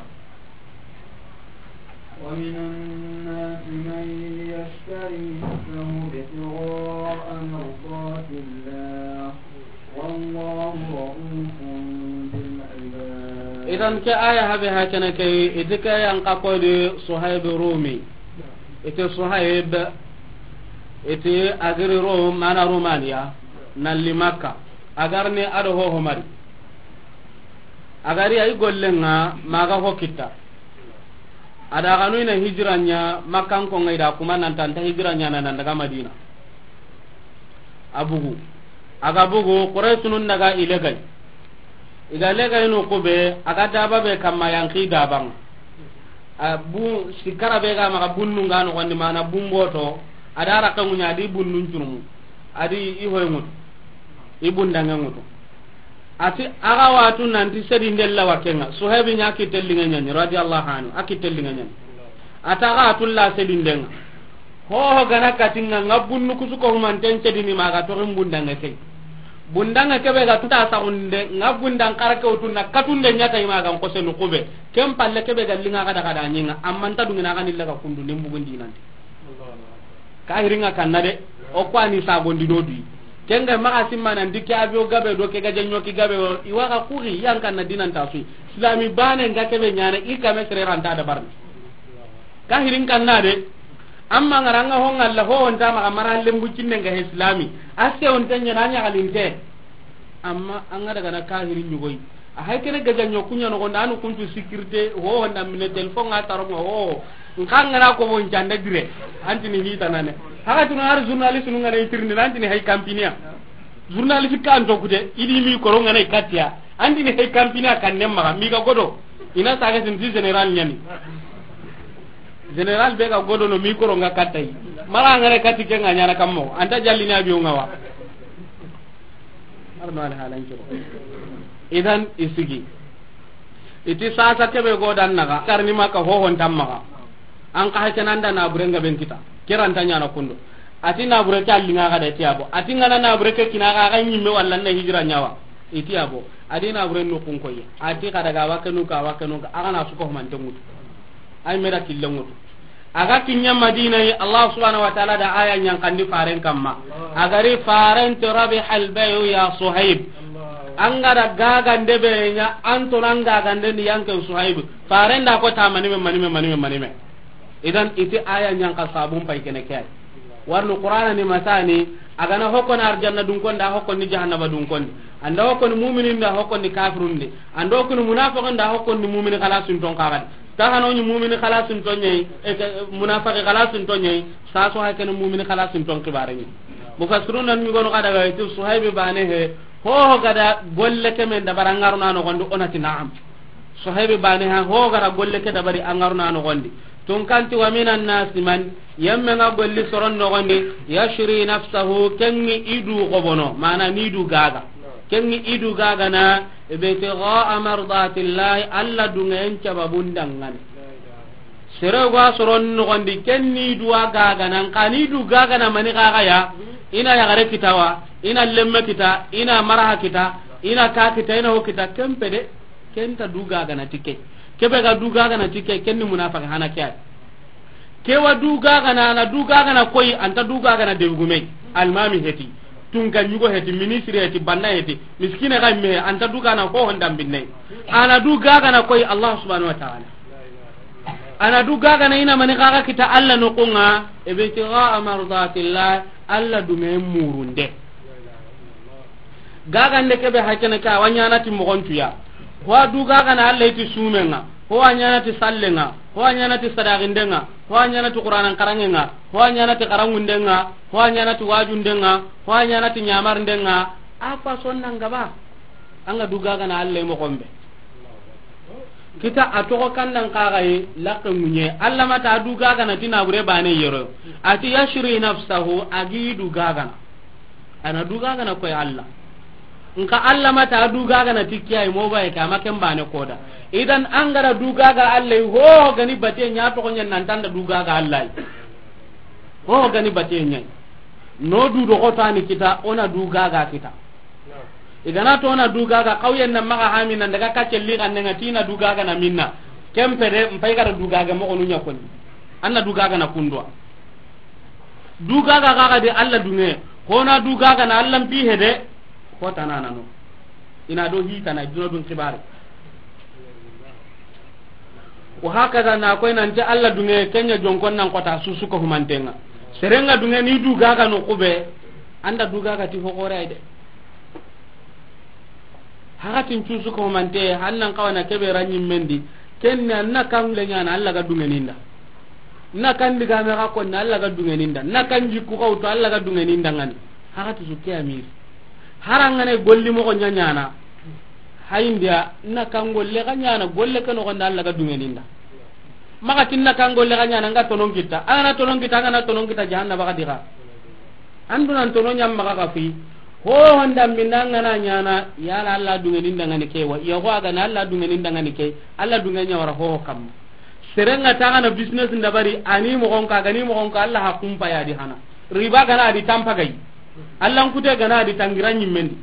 wa minan nas man yashtari lahu bi'ira'a mardatillah idan ke aya habe hakana ke idika yang qaqodi suhaib rumi ite suhaib ite agri rum mana rumania nalli makka agarne ado ho homari agari ay gollenga maga ho kitta ada kanu ina hijranya makkan ko ngai da kuma nan tan ta hijranya nan daga madina abugu aga bugu quraisunun daga ilegai iga legai no kube aga daba be kamma yang ki dabang abu sikara be ga maka bunnu ngano wandi mana bumboto ada raka munya di bunnun curumu adi ihoy mut ibundanga mutu ati aga watu nanti sedi ndella wakenga suhebi nya kitellinga nyani radiyallahu anhu akitellinga nyani ataga atulla sedi ndenga ho ho gana katinga ngabunnu kusuko humanten sedi ni maga to bundanga kay bundanga kebe ga tuta sa unde ngabundang karake utunna katunde nyata imaga ko senu kube kem palle kebe ga linga kada kada nyinga amman ta dungina kan illa ka kundu nembu gondi nanti ka hiringa kannade o kwani sa gondi dodi kenga maka simmana ndike abio gabe do ke gaje nyoki gabe iwaka kuri yang kan dinan tasu islami bane ngakebe nyane ikame sere ranta da barni ka hirin kannade amma ngaranga ho ngalla ho onta maka maralle mbucinne nga islami asse on tanya nanya kalinte amma anga daga na ka hirin nyugoi a hay kene gaje nyokunya no gonda anu kuntu sécurité ho honda mine telefon ga taro ho nkanga na ko bon jande dire antini hita nane haka tuna har journaliste nu ngana itirni antini hay campania journaliste kan to kude idi mi ko ngana ikatia antini hay campania kan nemma mi ga godo ina saga sin general nyani general be ga godo no mi ko nga katai mala ngare katike nga nyana kammo anta jalli na biyo ngawa arno ala halan kiro idan isigi iti sasa kebe godan naga karni maka ho hon tamma an ka hakenanda na burenga ben kita kiranta nyana kundo ati na bureke allinga ga de tiabo ati ngana na bureke kina ga ga nyimme walla na hijra nyawa itiabo adi na buren no kun koyi ati kada ga wakenu ka wakenu ka aga na suko man temutu ay mera killengutu aga kinya madina yi allah subhanahu wa ta'ala da aya nyang kandi faren kamma agari faren to rabihal bayu ya suhaib angara gaga ndebe nya anto nanga gande ni yanke suhaib faren da ko tamani me mani me mani me mani me idan iti aya nyang ka sabun pai kene kay warno qur'ana ni masani aga na hokon arjanna dun kon da hokon ni jahannama dun kon anda hokon mu'minin da hokon ni kafirun de anda hokon munafiqun da hokon ni mu'min khalasun ton kagat ta hano ni mu'min khalasun ton nyai e munafiq khalasun ton nyai sa so ha ken mu'min khalasun ton kibare ni mufassirun nan mi gono kada ga itu suhaibi bane he ho ho gada golle ke men da barangaruna no gondo onati na'am suhaibi bane ha ho gara golle ke da bari angaruna no gondi tun kanti wa minan nas man yamma nga golli soron no gondi yashri nafsahu kenni idu gobono mana ni du gaga kenni idu gaga na ibtigha amrdatillah alla dungen cababundangan sere gwa soron no gondi kenni du gaga nan kani du gaga na mani gaga ya ina ya gare kitawa ina lemme kita ina maraha kita ina ka kita ina ho kita kempede kenta du gaga na tike kebe ga du gaga na tike kenni munafiq hana kya kewa du gaga na na du gaga na koy anta du gaga na de gume almami heti tunga nyugo heti ministry heti banna heti miskine ga me anta du gaga na ko hondam binne ana du gaga na koy allah subhanahu wa ta'ala ana du gaga na ina mani gaga kita alla no kunga ibtigha mardatillah alla du me murunde gaga nde kebe hakene ka wanyana ti mo gontuya wa du gaga na alla ti sumenga ho anyana ti sallenga ho anyana ti sadagindenga ho anyana ti qur'anan karangenga ho anyana ti karangundenga ho anyana ti wajundenga ho anyana ti nyamarndenga apa sonna ngaba anga dugaga na alle mo gombe kita atoko kandan kagaye lakke munye alla mata dugaga na tinabure bane yero ati yashri nafsahu agi dugaga ana dugaga na koy alla nka alla mata dugaga na tikiyai mo baye kama kembane koda idan angara dugaga Allah ho gani bate nya to nya nan tanda dugaga Allah ho gani bate nya no du do kotani kita ona dugaga kita idana to ona dugaga kauyen nan maka hamina daga kacelli kan nga tina dugaga na minna kempere mpai gara dugaga mo onu nya kon anna dugaga na kundwa dugaga gaga de Allah dunge kona dugaga na Allah pi hede ko tanana no ina do hita na dino dun kibare wa hakaza na ko nan ta Allah dunge kenya jonkon nan kota susu ko humantenga serenga dunge ni du gaga no kube anda du gaga ti hokore ide hakatin susu ko humante hannan kawana kebe ranyin mendi kenna na kan le nyana Allah ga dungeninda na kan diga me ga ko na Allah ga dungeninda na kan jikku ko to Allah ga dungeninda ngani haka to su ke amir harangane golli mo ko nyana haindia na kan golle ga nyana golle kan ko Allah ga dungeninda maka tinna kan golle ga nyana nga tonon kita ana tonon kita ana tonon kita jahanna baka diga anduna tonon nyam maka ka fi ho honda minanga na nyana ya Allah dungeninda ngani ke wa ya ko aga na Allah dungeninda ngani ke Allah dungenya wara ho kam serenga tagana business ndabari ani mo gonka gani mo gonka Allah hakumpa ya di hana riba gana di tampa gai Allah kute gana di tangiranyi mendi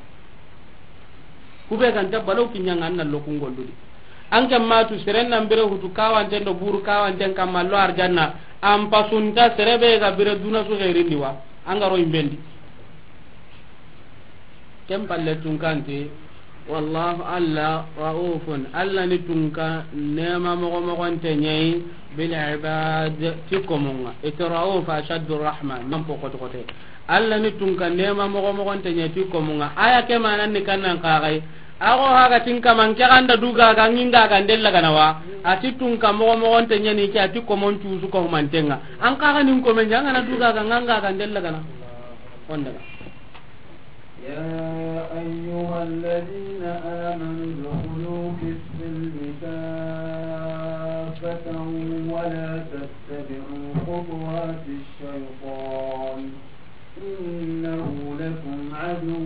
kube kan tabbalo kinyanga nan lokun golludi an kam matu serenna mbere hutu kawan tendo buru kawan ten kam mallo arjanna am pasunta serebe ga bere duna su gairindiwa angaro imbendi kem palle tunkanti wallahu alla raufun alla ni tunka nema mo mo gonte nyai bil ibad tikomunga itrauf ashaddur rahma nam ko kote kote alla ni tunka nema mo mo gonte nyai tikomunga aya ke manan ni kannan kagai ago haga tinka man kanda duga ga nginga ga ndella kana wa ati tunka mo mo gonte nyai ni ati ko mon tusu ko mantenga an kaga nin ko men janga na duga ga nganga ga ndella kana onda يا أيها الذين آمنوا ادخلوا في السلم كافة ولا تتبعوا خطوات الشيطان إنه لكم عدو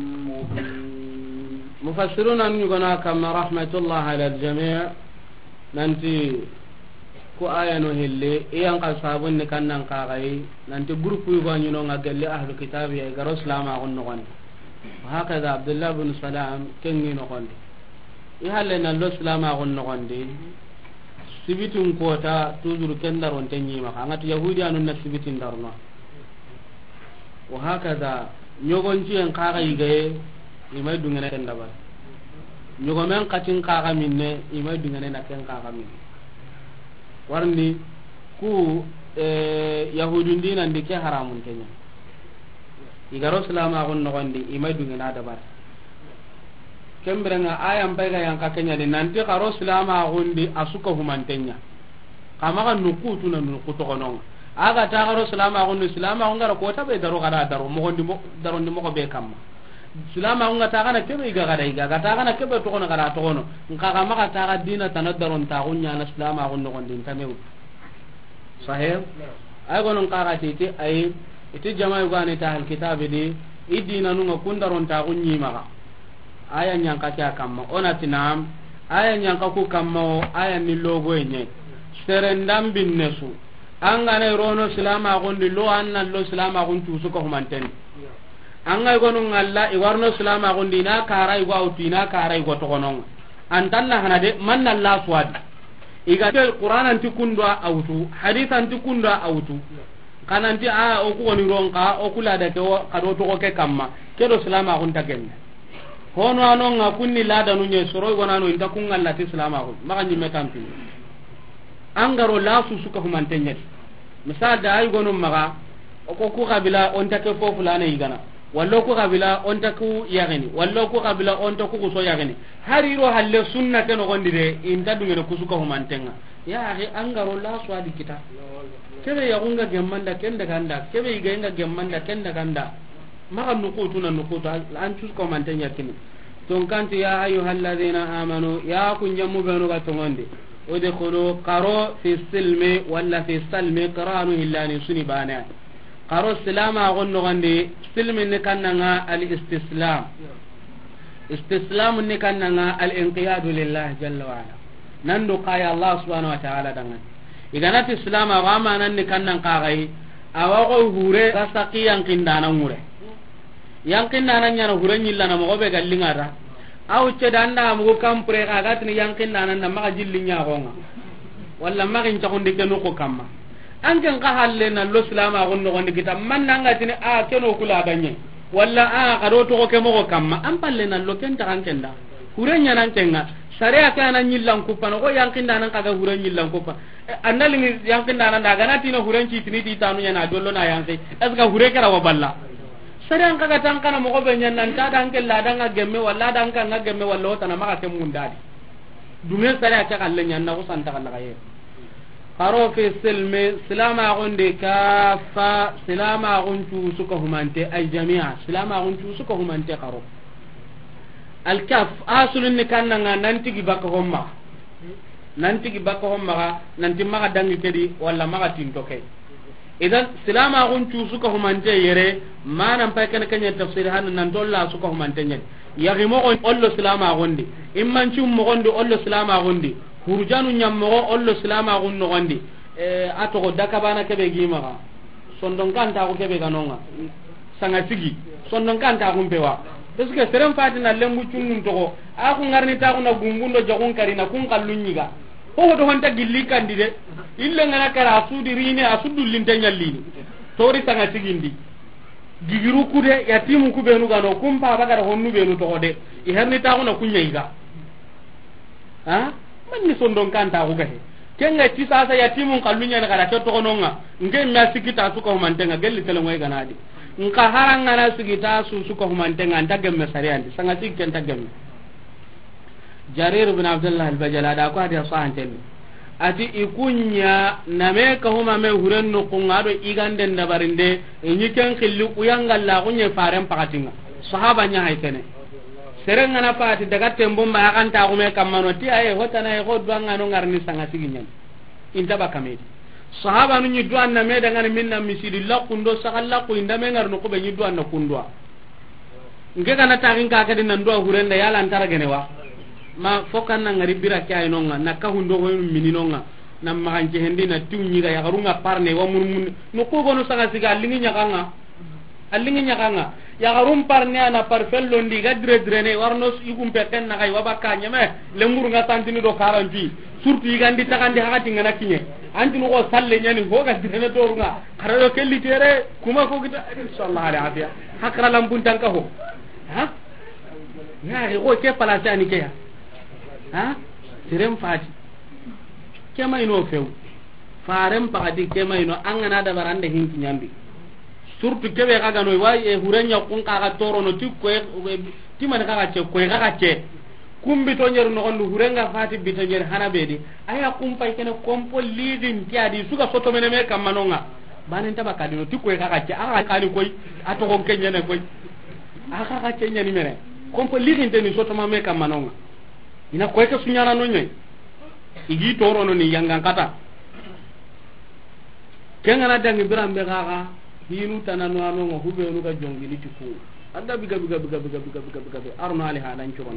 مبين. مفسرون أن يقولون كما رحمة الله على الجميع ننتي ko aya no helle iyan ka sabun ne kan nan ka gai nanti grupu yugo nyino ngagelli ahlu kitab ya garo islama gon no gon hakaza abdullah ibn salam kenni no gon i halle na lo islama gon no gon de sibitun kota tuzur kendaron tenyi ma ngati yahudi anu na sibitin darno wa hakaza nyogon ci en ka gai gaye imay dungene ken dabar nyogo men katin ka ga minne imay dungene na ken ka ga minne warni ku e yahudun dinan de ke haramun tenya igaro salama gon no gondi imay dungena dabar kembrenga ayam payga yang kakenya de nanti karo salama gondi asuka humantenya kama kan nukutu na nukutu kono aga ta karo salama gondi salama ngara ko tabe daro kada daro mo gondi mo daro ndi mo ko be kamma salama nga ta kana kebe iga kada iga ta kana kebe to kono kada to kono nka kama ka ta dina tanaddaron ta gunya na salama gondi gondi tamew sahih ay gonon ka ti ay iti jama'a gani ta alkitabe di idina nunga kundaron ta gunyi maka aya nyanka kya kamma onati nam aya nyanka ku kamma aya ni logo enye serendam bin nesu anga ne rono salama gondi lo anna lo salama gontu su ko manten anga gonon alla i warno salama gondi na karai go autina karai go to gonon antanna hanade manna la swadi iga te qur'an anti kundwa autu hadith anti kundwa autu kananti a o ko ni ronka o kula da to kado to ko ke kamma kedo salama gon tagen hono anonga kunni lada nu nye soro gona no inta kunga lati salama gon maka nyi metampi angaro la su suka humantenya misal da ay gono maga o ko ku kabila on take fofu lana igana wallo ko kabila on taku yageni wallo ko kabila on taku ko so yageni hariro halle sunna ken no gondire inta dungere kusuka humantenga ya he angaro la swadi kita kebe ya gunga gemmanda kenda ganda kebe igenga gemmanda kenda ganda maka nukutu na nukutu an cus ko mantenya kini ton kanti ya ayyuhalladhina amanu ya kunjamu benu ga tongonde udkhulu qaro fi silmi walla fi salmi qaranu illani suni bana qaro salama gonno gande silmi ne kannanga al istislam istislam ne kannanga al inqiyadu lillah jalla wa ala nando qaya allah subhanahu wa ta'ala dangan iganati islam wa manan ni kannan qagai awago hure rasaki yang kindana ngure yang kindana nyana hure nyilla na mo be gallingara aw cedanda mo kampre kagatni yang kindana na maka jillinya gonga walla maka ntakondi kenu ko kamma anken ka halle na lo islam a gonno gondi kita manna ngatini a keno kula ganye walla a kado to ko kemo ko kamma am palle na lo kenta kankenda hure nyana kenga sare kana nyillan kupano ko yankinda nan kaga huran nyillan kupa andali yankinda nan daga na tino huran ci tini ti tanu nyana dollo na yanki esga hure kara wa balla sare an kaga tan kana mo ko be nyan nan ta dan ke la dan ga gemme walla dan kan ga gemme walla wata na maka ke mun dadi dunga sare ta kallenya na ko santa kala kaye qaro fi silmi silama gonde ka fa silama gontu suka humante ay jami'a silama gontu suka humante qaro al kaf asulun ni kannanga nanti gibaka homma nanti gibaka homma nanti maga dangi kedi wala maga tintoke idan silama gontu suka humante yere manan pa kana kanya tafsir han nan dolla suka humante nyen yagi mo on ollo silama gonde imman cum mo gonde ollo silama gonde hurjanu nyammo ollo silama gonno gonde e ato ko daka bana kebe gima sondon kan ta ko kebe kanonga sanga sigi sondon kan ta ko pewa eske serem fatina lembu cungum to ko aku ngarni ta ko na gumbundo jagon karina kun kallunyiga ko do honta gilli kandide illa ngana kara sudi rine asudu lintanya lini tori sanga sigindi gigiru kude yatimu kubenu gano kumpa bagara honnu benu to de i herni ta ko na kunyaiga ha manni sondon kan ta ko gahe kenga ti sasa yatimu kallunya na kara to kononga nge ma sikita su ko mantenga gelli tele ngoy ganadi nka haranga na sigita su su ko mantenga anta gemme sariandi sanga sikken ta gemme jarir ibn abdullah al-bajala da ko hadiya sahanten ati ikunya name ka huma me huren no kungado iganden da barinde enyi ken khillu uyanga la kunya faren pakatinga sahaba nya haytene serenga na pati daga tembo ma kan ta ko me kamano ti ay hotana e godwa ngano ngarni sanga siginyen inta bakamedi sahaba nu nyi duan na me daga minna misidi la kundo sakalla ko inda me ngarno ko be nyi duan na kundwa nge kana tarin ka ka dinan do hurenda yala antara genewa ma fokan na ngari bira kay nonga nakka hundo ko mininonga nam ma kan jehendi na tunyi ga yagarunga parne wa mun mun no ko gono sanga siga lingi nyakanga allingi nyakanga yagarum parne ana parfello ndi ga dire dire ne warno igum peken na kay wabaka nyame lenguru nga tantini do karanti surtout yigandi takandi hakati ngana kinye anti no ko salle nyani ho ga dire ne dorunga karado kelli tere kuma ko kita inshallah ala afiya hakra lampun tanka ho ha ya ko ke palase ani ke ya ha sirem fati kema ino few farem pagati kema ino angana da barande hinki nyambi surtout kebe kaga no way e hurenya kun kaga toro no tikko ti man kaga ce ko kaga ce kumbi to nyer no gondu hurenga fati bi to nyer hanabedi aya kumpai kene kompo lidin tiadi suka soto mene me kam manonga banen tabaka dino tikko kaga ce aga kani koy ato ko kenya ne koy aga kaga ce nyani mere kompo lidin teni soto ma me kam manonga ina koy ka sunyana no nyoy igi toro no ni yanga kata kenga na dangi birambe kaga hinu tananu anu ngo hube nu ga jongi ni tiku anda biga biga biga biga biga biga biga arno ali hadan churon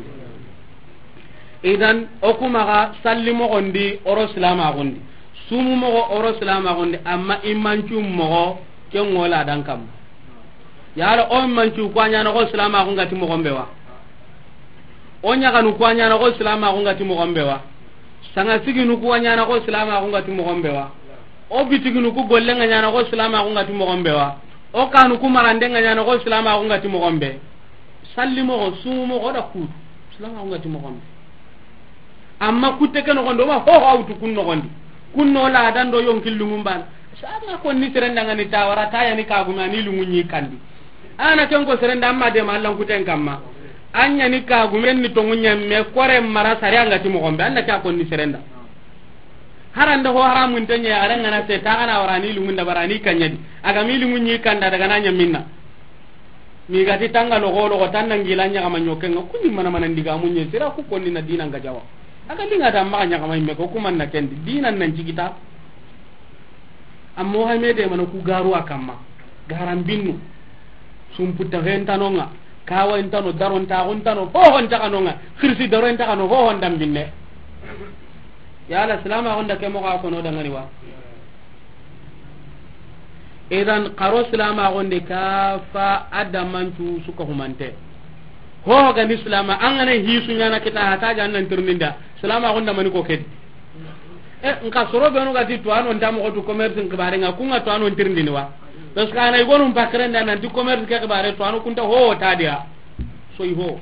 idan okuma ga sallimo gondi oro salama gondi sumu mo oro salama gondi amma imanchu mo ke ngola dan kam yaro o manchu kwanya no ko salama ko ngati mo gombe wa onya kanu kwanya no ko salama ko ngati mo gombe wa sanga sigi nu kwanya no ko salama ko ngati mo gombe wa o bitiginu ku golle nga nyana ko salama ko ngati mo gombe wa o kanu ku marande nga nyana ko salama ko ngati mo gombe sallimo ko sumo ko da ku salama ko ngati mo gombe amma kutte ken ko ndo ma ho ho awtu kunno gondi kunno la dan do yon killungum ban saga ko ni terenda ngani tawara taya ni ka guna ni lungunyi kandi ana ken ko serenda amma de mallan kuten kamma anya ni ka gumen ni tongunya me kore mara sari ngati mo gombe anda ka ko ni serenda haranda ho haramun tanya aranga na se ta kana warani lumunda barani kanyadi aga mi lumunyi kanda daga nanya minna mi gati tanga lo golo ko tanna ngilanya kama nyokenga kunni mana mana ndiga munye sira ku konni na dina nga jawa aga linga da maganya kama imme ko kuma na kendi dina nan jigita ammo hay mede mana ku garu akamma garan binnu sumputa rentanonga kawa intano daron ta ontano ho hon ta kanonga khirsi daron ta kano ho hon dam binne ya la salama onda ke mo ka ko no dangani wa idan qaro salama gonde ka fa adamantu suka humante ho ga ni salama an ngane hisu nyana kita hata jannan turminda salama gonda mani ko kedi e nka soro be no ga ti to anon ndam ko to commerce ngibare nga kunga to anon tirndini wa dos kana igonum bakren da nan ti commerce ke ngibare to anon kunta ho tadia so i ho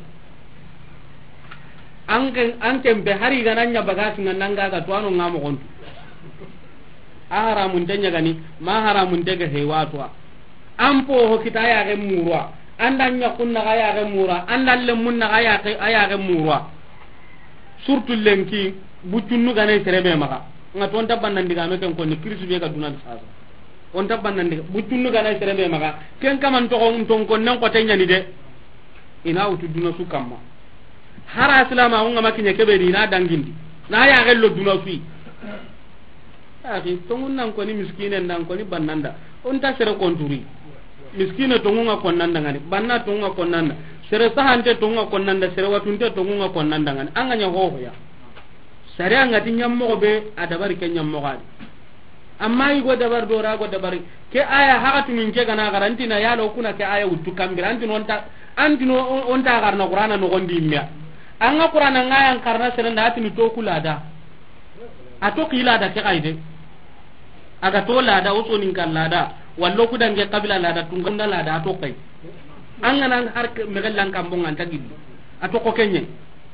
anke anke be hari gananya bagati nanga ga to anu ngamo gontu ahara mun tanya gani ma haramun daga hewatwa ampo ho kitaya ga murwa andanya kunna ga ya ga mura andalle munna ga ya ga ya ga murwa surtout lenki bucunnu ganay serebe maka nga ton tabban diga me ken ko ni krisu be ka dunan sasa on tabban diga bucunnu ganay serebe maka ken kaman to on ton kon nan ko tanya ni de ina utu duna su kamma hara islama on ngama kinya kebe ni na dangindi na ya gello duna su akhi to mun nan ko ni miskine nan ko ni bannanda on ta sere konturi miskine to ngunga konnanda ngani banna to ngunga konnanda sere sahante to ngunga konnanda sere watunte to ngunga konnanda ngani anganya ho ya sare angati nyammo be adabari ke nyammo gadi amma igo dabar do rago dabari ke aya hakatu min ke gana garantina ya lo kuna ke aya uttu kambira anti non ta anti no on ta garna qur'ana no gondi imya anga qur'ana ngaya karna sere ndati mi to kulada ato qilada ke kaide aga to lada usonin kan lada wallo ku dange kabila lada tunganda lada to kai an nan har megallan kambon an tagi ato ko kenye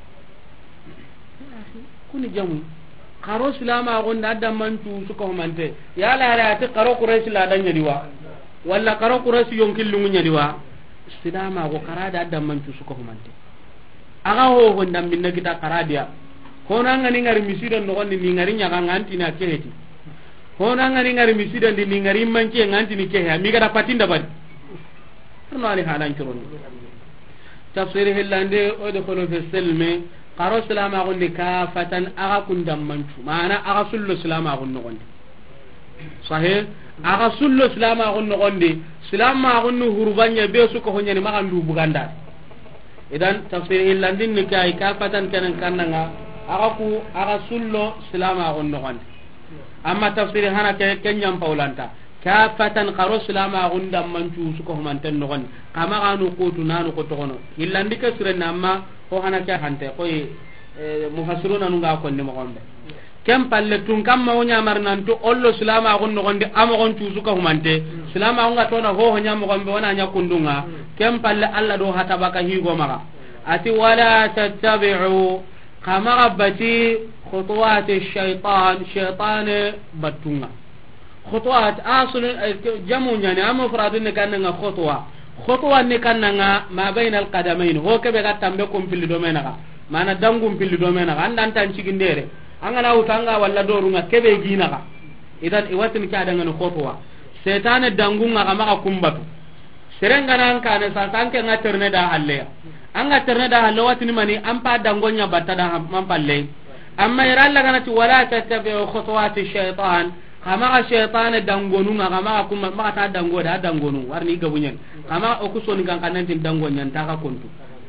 kuni jamu karo silama gonda adda mantu su ko mante ya la ra ta karo quraish lada nyadiwa walla karo quraish yonkillu nyadiwa silama go karada adda mantu su ko mante aga ho ho ndam binna kita karadia hono ngani ngari misida no gonni ni ngari nyaga nganti na keheti hono ngani ngari misida ndi ni ngari manke nganti ni kehe mi gada patinda bad no ali halan kironi tafsir hillande o de kono fe selme qaro salama gondi kafatan aga kundam manchu mana aga sullu salama gonno gondi sahih aga sullu salama gonno gondi salama gonno hurbanya be su ko honyani ma andu buganda idan tafsir hillandin ni kai kafatan kanan kannanga aga ku aga sullo salama gonno gondi amma tafsir hana ke kenyam paulanta kafatan qaro salama gondam manchu su ko manten no gon kama anu ko tunanu ko tokono hillandi ka sirena amma ko hana ka hante ko e mufassiruna nu ga ko ni mo gombe kem palle tun kam ma wonya marnan to ollo salama gonno gonde am gon tu su ko mante salama on ga to na ho ho nya mo gombe wana nya kundunga kem palle alla do hata baka hi go maga ati wala tattabi'u kama rabati khutuwat ash-shaytan shaytan batunga khutuwat asul jamu nyani am mufradun kanna khutwa khutwa ne kanna ma bayna al-qadamayn ho kebe ga tambe ko pilli do menaka mana dangum pilli do menaka andan tan cigindere angana utanga walla dorunga kebe ginaka idan iwatin ka dangan khutwa shaytan dangunga kama ka kumbatu serengana kana sa tanke ngaterne da halle anga terne da halle watin mani ampa dangonya batta da mampalle amma iralla kana ti wala tattabi'u khutuwati shaytan kama ka shaytan dangonu nga kama kuma ma ta dango da dangonu warni gabunyen kama o kusoni kan kanan tin dangonyan ta ka kontu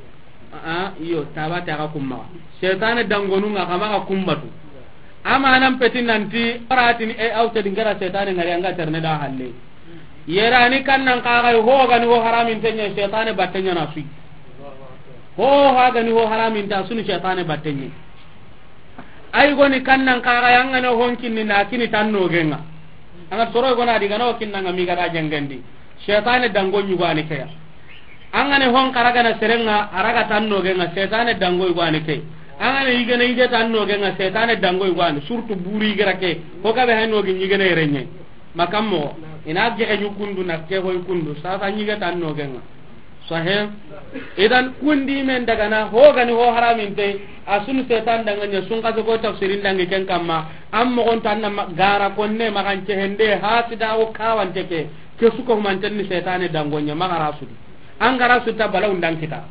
a iyo tabata ka kumma shaytan dangonu nga kama ka kumbatu ama nan petin nanti paratin e auta dingara shaytan ngari anga terne da halle yerani kannan ka ga ho ga ni ho haramin tanya shaytan batanya na fi ho ha ga ni ho haramin ta sunu shaytan batanya ay goni kannan kaga yanga no honkin ni nakini tanno genga anga soro gona diga no kinna ngami gara jangandi shaytan dango nyugani kaya anga ne hon karaga na serenga araga tanno genga shaytan dango yugani kay anga ne igene ige tanno genga shaytan dango yugani surtout buri gara ke ko ka be hanno gi igene renye makammo ina ge e nyukundu na ke hoy kundu sa sa nyiga tanno genga sahih idan kundi men daga na ho gani ho haramin te asun setan daga nya sun ka ko tafsirin dangi ken kamma am mo gon tan na gara konne makan ce hende ha sida o kawan teke ke su ko man tan ni setane dangonya magara sudi an gara su ta bala undang kita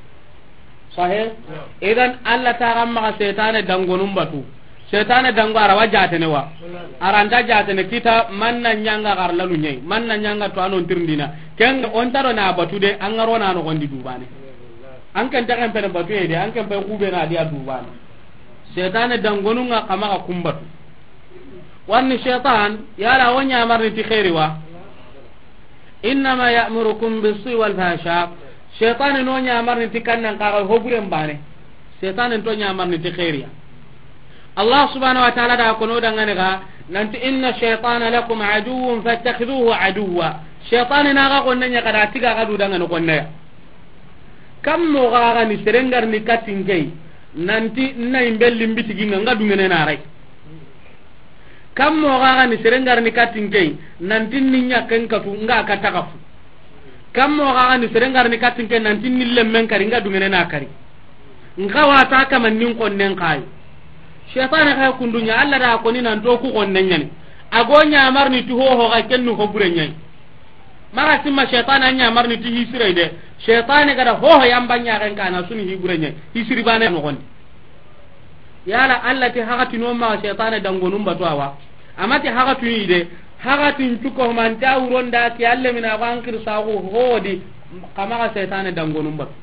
sahih idan alla ta ramma setane dangonum batu setane dango ara wajate ne wa aranda jate ne kita manna nyanga gar lalu nyai manna nyanga to anon tirndina ken on taro na batude an ngaro na no gondi dubane an kan ta kan pe batu ede an kan pe kube na dia dubane setane dangonu nga kama ka kumbatu wanni shaytan yala wanya marni ti khairi wa inma ya'murukum bis-si wal fahsha shaytan no nya marni ti kannan ka ho burem bane shaytan to nya marni ti khairi Allah subhanahu wa ta'ala da kono dangane ga nanti inna shaytana lakum aduwwun fattakhidhuhu aduwwa shaytan na ga konne nya kada tiga ga du dangane konne kam mo ga ga ni serengar ni katingei nanti na imbelli mbitigi nga dungene na rai kam mo ga ga ni serengar ni katingei nanti ni nya ken katu nga ka takafu kam mo ga ga ni serengar ni katingei nanti ni lemmen kari nga dungene na kari ngawa ta kaman nin konnen kai shaytan ka kundunya alla da ko ni nan to ku konnen nyani agonya amarni tu ho ho ga kennu ho burenyai mara simma shaytan anya amarni tu hisire de shaytan ga da ho ho yambanya kan kana suni hi burenyai hisiri bane no gondi yala alla ti hakati no ma shaytan dangonum batwa amati hakatu ide hakatin tuko man ta uronda ti alle mina wankir sago hodi kama ka shaytan dangonum bat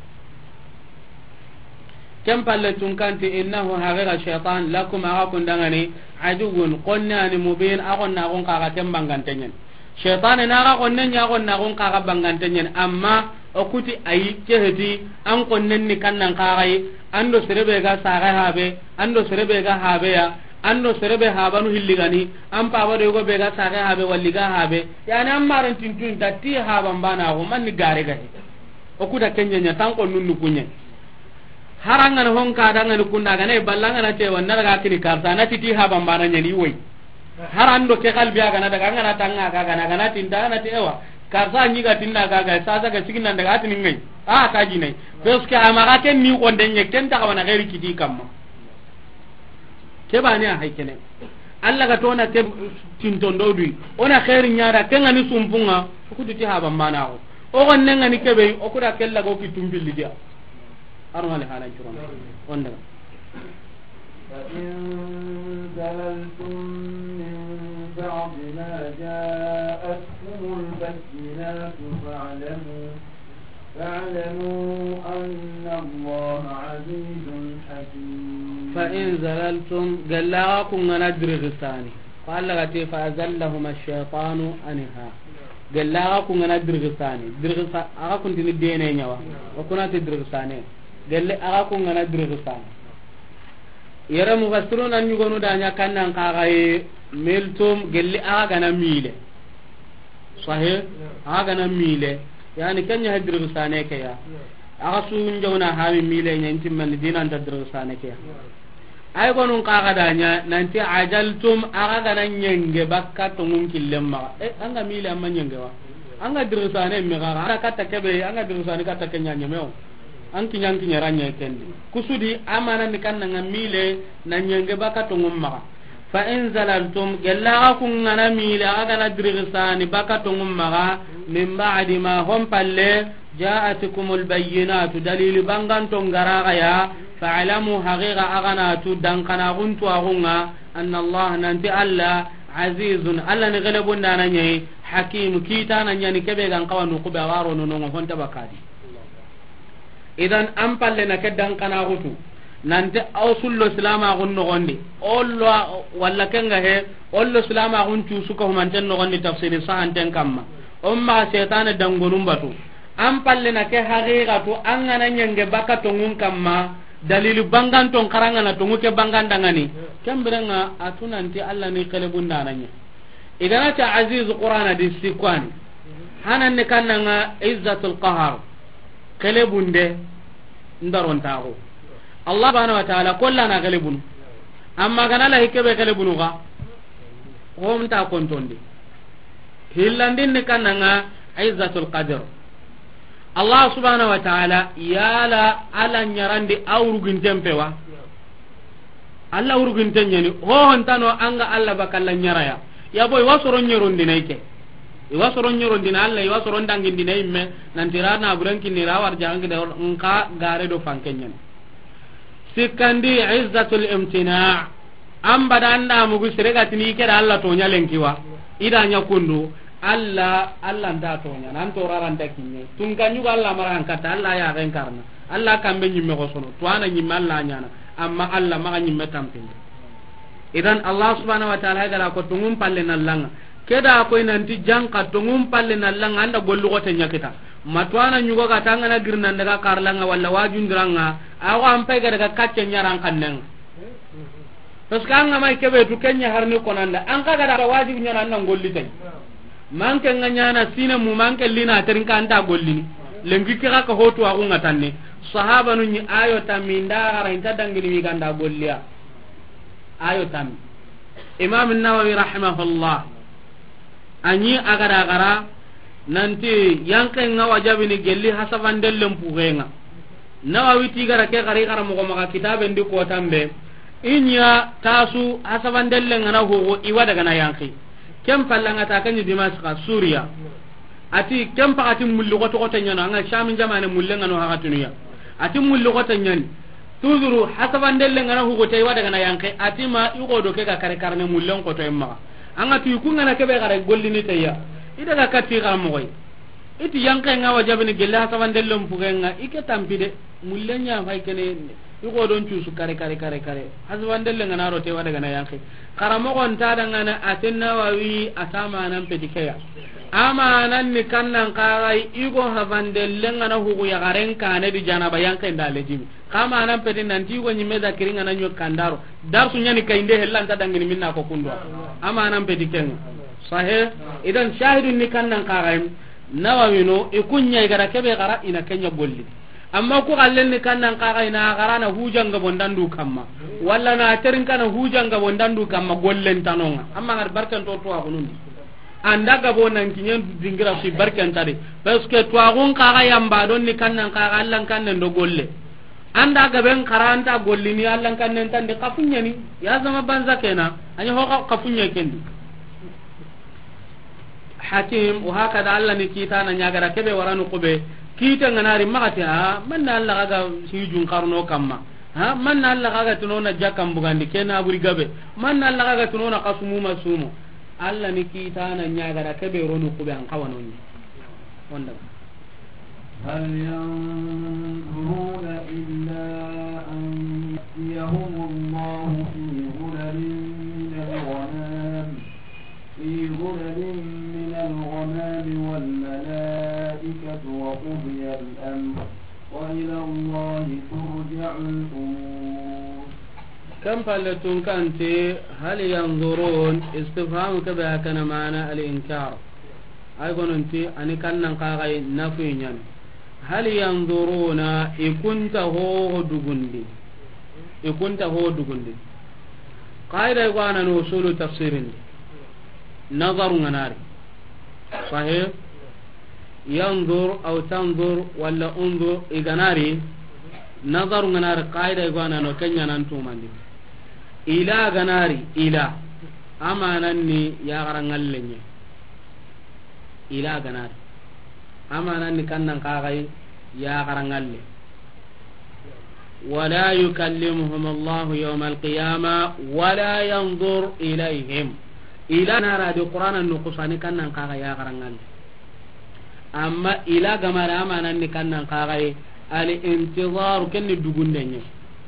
kem palle tun kanti innahu haqiqa shaytan lakum akun dangani adugun qonnani mubin akon na gon kaga tembangantenyen shaytan na ga konnen nya gon na gon kaga bangantenyen amma okuti ayi keheti an konnen ni kannan kagai ando serebe ga saga habe ando serebe ga habe ya ando serebe habanu hilligani an paba de go be ga saga habe walliga habe yani ammaran tintun datti haban bana go man ni gare ga okuda kenya tan ko nunnu kunye haranga no honka danga no kunda ga ne ballanga na te wonna daga kini karta na titi haban bana nyani woi harando ke kalbi aga na daga ngana tanga ga ga na na tinda na tewa karta nyi ga tinda ga ga sasa ga sigina daga atini ngai a ta ji nei peske amaga ken ni ko denye ken ta kana gairi kidi kamma ke bani a haykene alla ga tona te tinton dodi ona khairin nyara ken ani sumpunga ku duti haban bana o o gonne ngani kebe o kuda kella go kitumbilli dia armale halan curon onda فإن زللتم من بعد ما جاءتكم البينات فاعلموا فاعلموا أن الله عزيز حكيم فإن زللتم قال لكم ندري غساني قال لك فأزلهما الشيطان عنها قال لكم ندري غساني درغسا أراكم تنديني نوا وكنا تدري غساني قال لي أراكم ندري غساني yara mufassirun an yugonu danya kannan kagaye miltum gelli aga na mile sahih aga na mile yani kanya hadir sane ke ya aga sun jawna hawi mile nyanti man dinan dadir sane ke ay gonun kaga danya nanti ajaltum aga na nyenge bakka to mun killemma e anga mile amma nyenge wa anga dir sane me ga ara kata kebe anga dir sane kata kenya nyemeo an kinyan kinyaranya kendi kusudi amana ni kan nga mile na nyenge baka to ngumma fa in zalaltum gella ku ngana mile aga na dirgisani baka to ngumma min ba'di ma hum palle ja'atukumul bayyinatu dalil bangan to ngaraga ya fa'lamu haqiqa agana tu dankana guntu agunga anna allah nanti alla azizun alla ni galabun dananye hakim kitana nyani kebe gan kawanu kuba waro no no honta bakadi idan an palle na keddan kana gutu nante awsullo salama gun no gondi ollo walla kenga he ollo salama gun tu suka humanten no gondi tafsiri sahanten kamma umma shaytan dangonum batu an palle na ke haqiqatu an ngana nyenge baka to ngun kamma dalilu bangan ton karanga na to nguke bangan dangani kemberenga atunanti alla ni kale bunda nanya idana ta aziz qur'ana di sikwani hanan ne kannanga izzatul qahar kale bunde ndaron tago Allah subhanahu wa ta'ala kollana kale bunu amma kana la hikebe kale bunu ga hom ta kontondi hillandin ne kannanga izzatul qadr Allah subhanahu wa ta'ala yala ala nyarandi awrugin tempewa Allah urugin tenyeni ho hontano anga Allah bakalla nyaraya ya boy wasoro nyerondi naike iwasoro nyorondi na Allah iwasoro ndangindi na imme nantirana buranki ni rawar jangi da nka gare do fankenyen sikandi izzatul imtina amba danda mugu sirega tini kera Allah to nyalenkiwa ida nyakundu Allah Allah nda to nya nan to raranda kinye tunganyu Allah maran kata Allah ya ren karna Allah kambe nyimme ko sono to ana nyimme Allah nyana amma Allah ma nyimme tampinde idan Allah subhanahu wa ta'ala gara ko tungum palle nallanga keda ko nanti jangka tongum palle nallanga anda gollu gote nyakita matwana nyugo ka tangana girnan daga karlanga walla wajundiranga awa ampe ga daga kacce nyarang kanneng tos kanga mai kebe tu kenya harni konanda an kaga daga wajib nyana nan golli tay manke nganyana sine mu manke lina terinka anta gollini lengi kira ka hotu agu ngatanne sahaba nu nyi ayo taminda gara inta dangini mi ganda golliya ayo tam imam an-nawawi rahimahullah anyi agara agara nanti yanke nga wajabini gelli hasaban dellem pugenga nawawi tigara ke gari gara mo maka kitabe ndi ko tambe inya tasu hasabandelle ngana ho iwa daga na yanki kem pallanga ta kanyi dimaska suriya ati kem pakati mullu ko to tanyana nga shamin jamane mullenga no hakatunya ati mullu ko tanyani tuzuru hasabandelle ngana ho tay wa daga na yanki ati ma yugo do ke ga kare karne mullen ko to emma anga tu kunga na kebe gare gollini tayya ida ga katti ga mo koy iti yanka nga wajabini gella hasabandelle mpugenga ike tampide mullenya fay kene yugo don cusu kare kare kare kare hasabandelle ngana ro te wa daga na yanki karamo gon ta daga na atenna wawi asama nan pedikeya ama nan ni kannan kagai igo havandelle ngana hugu ya garen kane di janaba yanka ndale jimi kama nan pedin nan ti go nyimme da kiringa nan nyok kandaro dar sunya ni kainde hellan ta dangini minna ko kundo ama nan pedikenga sahe idan shahidun ni kannan kagai nawawi no ikunya igara kebe gara ina kenya golli amma ku kallen ni kannan kagai na garana hujanga bondandu kamma walla na terin kana hujanga bondandu kamma gollen tanonga amma ngar barkan to to agunundi anda ga bonan kinyen dingira fi barkan tare parce que to agun kaga yamba don ni kannan kaga allan kannen do golle anda ga ben karanta golli ni allan kannen tan de kafunya ni ya zama banza kenan anyi ho kafunya kendi hakim wa hakada alla ni kita na nyagara kebe waranu kube kita nganari magati ha manna alla ga hijun karno kamma ha manna alla ga tunona jakam bugandi kena buri gabe manna alla ga tunona kasumu masumu alla ni kita na nyagara kebe ronu kube an kawanoni wanda هل ينظرون إلا أن يأتيهم الله في ظلل من الغمام في ظلل من الغمام والملائكة وقضي الأمر وإلى الله ترجع الأمور كم فلتون كانت هل ينظرون استفهام كبه كان معنى الإنكار أيضا أنت أني كان نقاغي نفينيا هل ينظرون إكنت هو دغندي إكنت هو دغندي قاعدة يقوانا نوصول تفسيرين نظر نار صحيح ينظر أو تنظر ولا انظر إغناري نظر نار قاعدة يقوانا نوكنيا ننتومان إلى غناري إلى أما نني يا غرنغلني إلى غناري أما نني كنن قاغي يا غرنغلي ولا يكلمهم الله يوم القيامة ولا ينظر إليهم إلى نار هذا القرآن النقصاني كنن قاغي يا غرنغلي أما إلى غمار أما نني كنن قاغي الانتظار كن الدقون دنيا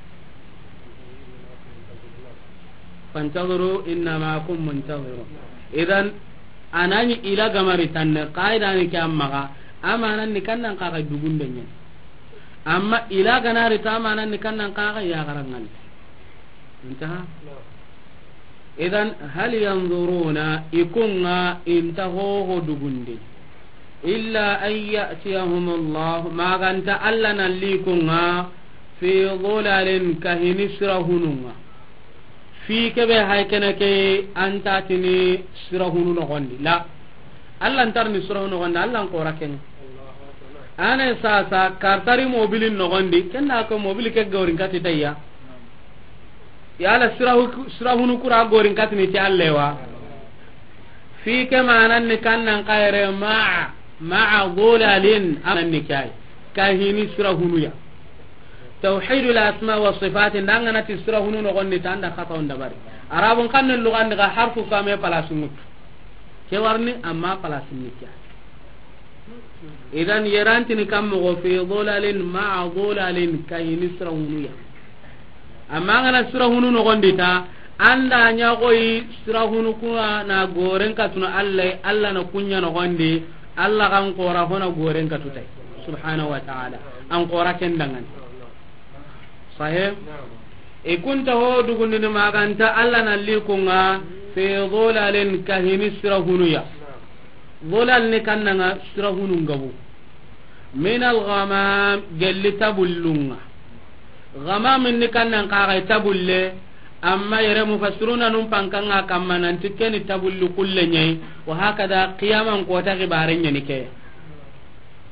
فانتظروا إنما كن منتظرون إذن أناني إلى غمار تن قايداني كأمغا أما نني كنن قاغي دقون دنيا أما إلى غنار تاما نني كنن قاغي يا غرنغلي انتهى إذن هل ينظرون إكونا انتهوه دقون دي إلا أن يأتيهم الله ما كانت ألنا ليكونا في ظلال كهن سرهنونا في كبه هايكنك أنت تني سرهنون غندي لا ألا انترني سرهنون غندي ألا انقوركين أنا ساسا كارتاري موبيلين نغندي كنا أكو موبيلي كغورين كاتي تايا يالا سرهنون كورا غورين كاتي نتي أليوا في كما أنني كان نقاير مع مع ظلال أنني كاي كاهيني سرهنويا توحيد الأسماء والصفات عندنا تسرهنون غندي تاندا خطأ دبر arabun kan nan lugan daga harfu kame palasimut ke warni amma palasimut idan yaranti ni kam go fi dhulalin ma'a dhulalin kayni sirahunu amma ngana sirahunu no gondita anda nya koy sirahunu kuna na goren katuna Allah Allah na kunya no gondi Allah kan qora hona goren katutai subhanahu wa ta'ala an qora kendangan sahih e kunta ho dugunni maganta alla nalli kunga fi dhulalin kahini sirahunu ya dhulal ni kannanga sirahunu ngabu min al ghamam galli tabullunga ghamam ni kannan qaga tabulle amma yere mufassiruna num pankanga kamma nan tikeni tabullu kullenye wa hakada qiyaman ko ta gibaren ni ke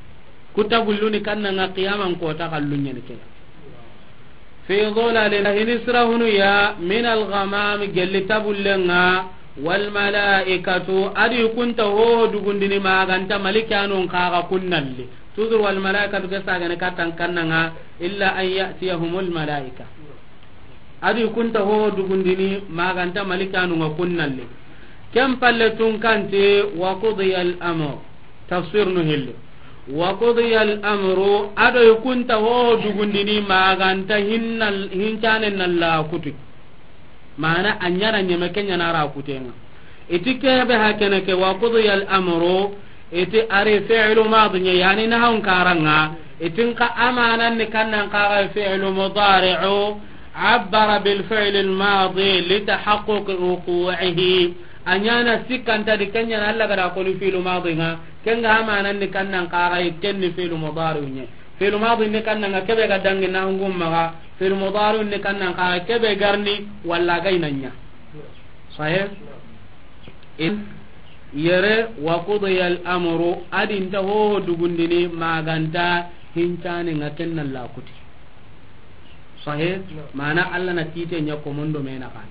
kutabulluni kannanga qiyaman kota kallunya ne ke fi dhulalin hinisrahunu ya min al-ghamam gelli tabullenga wal malaikatu adi kunta ho dugundini maganta malikanu kaga kunnalli tudur wal malaikatu gasagane katan kannanga illa an ya'tiyahumul malaika adi kunta ho dugundini maganta malikanu kunnalli kam palletun kante wa qudiya al-amr tafsir no hilli wa qudiya al-amru ado kunta ho dugundini maganta hinnal hincanen nalla kutu mana anyara nyeme kenya nara kutenga itike be hakene ke wa qudiya al-amru iti ari fi'lu madhi yani nahun karanga itinka amanan ni kannan qara fi'lu mudari'u abbara bil fi'l al-madi li tahaqquq wuqu'ihi anyana sikanta di kenya alla gara ko ni fi'lu madhi nga kenga amanan ni kannan qara itenni fi'lu mudari'u nye fi'lu madhi ni kannan kebe ga dangi nahungum maga fi'lu mudari'u ni kannan qara kebe garni walla gainanya sahih in yere wa qudiya al-amru adin ta ho dugundini maganta hincani ngakenna la kuti sahih mana alla na tite nya ko mondo mena kan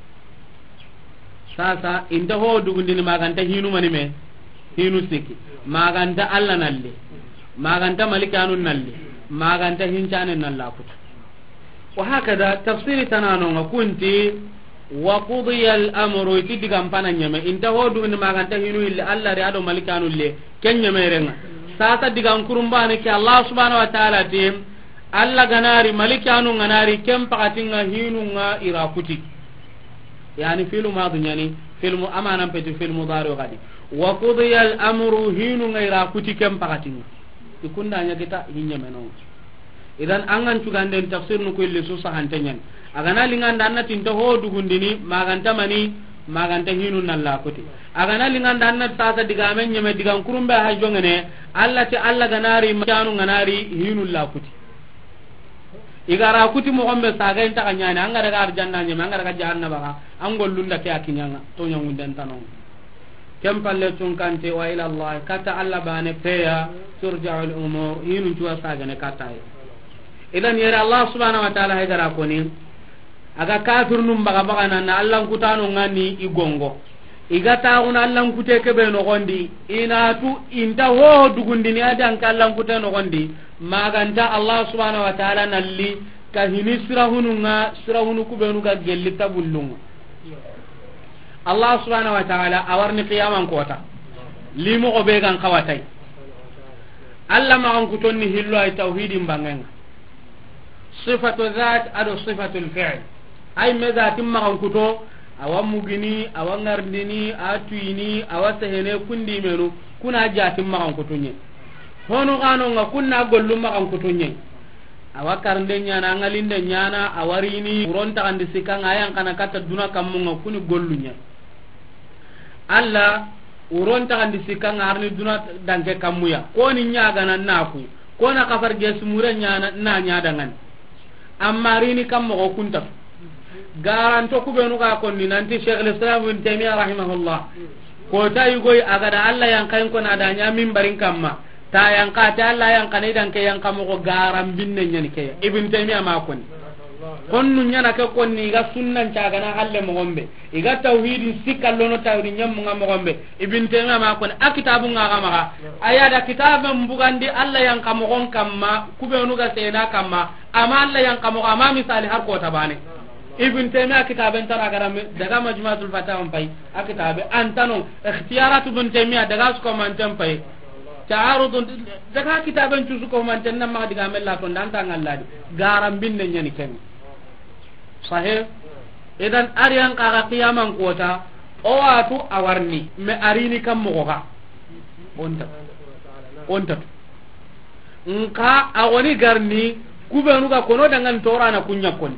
sasa inta ho dugundini maganta hinu mani me hinu siki maganta alla nalle maganta malikanu nalle maganta hincani nalla kuti wa hakada tafsiri tanano ngakunti wa qudiya al-amru tidigam pananyame inta hodu ni maganta hinu ille alla ri ado malikanu le kenya merenga sasa digam kurumbane ke Allah subhanahu wa ta'ala tim alla ganari malikanu ganari kem pakatinga hinu nga irakuti yani filu madunyani filmu amana peti filmu daru gadi wa qudiya al-amru hinu nga irakuti kem pakatinga ikunda nya kita hinya menon idan angan cuganden tafsir nu ko ille su sahantenyen agana linganda anna tinta ho dugundini maganta mani maganta hinu nalla koti agana linganda anna tata diga men nyeme diga kurumbe ha jongene alla ti alla ganari makanu ganari hinu la koti igara kuti mo gombe saga enta kanyana angara gar janna nyeme angara ga jahanna baga angol lunda ke akinyanga to nyangunden tanon kem palle tun kante wa ila allah kata alla bane peya turja'ul umur hinu tuwa saga ne kata idan yara allah subhanahu wa ta'ala haydara koni aga kafir num baga baga nan Allah kutano ngani igongo igata una Allah kute ke be no gondi inatu inta ho dugundini adan ka Allah kute no gondi maganta Allah subhanahu wa ta'ala nalli ka hinisra hununga sira hunu ku be no ga gelli tabullunga Allah subhanahu wa ta'ala awarni qiyaman kota limo go be gan kawatai Allah ma an kutonni hillo ay tauhidin bangenga sifatu dhat ado sifatu al-fi'l ay meza timma kan kuto awan mugini awan ngardini atuini awasehene kundi menu kuna jatim ma kan kutunye hono gano nga kunna gollu ma kan kutunye awakarnde nyana ngalinde nyana awarini uronta kan disikanga ayan kana kata duna kamunga kuni gollunya alla uronta kan disikanga arni duna danke kamuya koni nyaga nan naku kona kafar gesumure nyana na nyada ngan amarini kammo ko kunta garanto kubenu ka konni nanti Syekh al-Islam Ibn Taimiyah rahimahullah ko tayi goy agada Allah yang kayen ko nada nya min barin kamma ta yang ka ta Allah yang kanidan ke yang kamo ko garam binne nyani ke Ibn Taimiyah ma konni konnu nyana ke konni ga sunnan caga na halle mo gombe iga tauhidi sikallo no tawri nyam mo mo gombe Ibn Taimiyah ma konni akitabu nga ga aya da kitabam bugandi Allah yang kamo gon kamma kubenu ga sena kamma ama Allah yang kamo ama misali har ko tabane Ibn Taimiyah kitaben tara garame daga majmu'atul fatawa pai akitabe antano ikhtiyarat Ibn Taimiyah daga ko man tampai ta'arud daga kitaben tusu ko man tanna ma diga mella to ndanta ngalladi garam binne nyani ken sahih idan ariyan qara qiyaman kota o atu awarni me arini kam mo ga onta onta nka awoni garni kubenu ga kono dangan torana kunya koni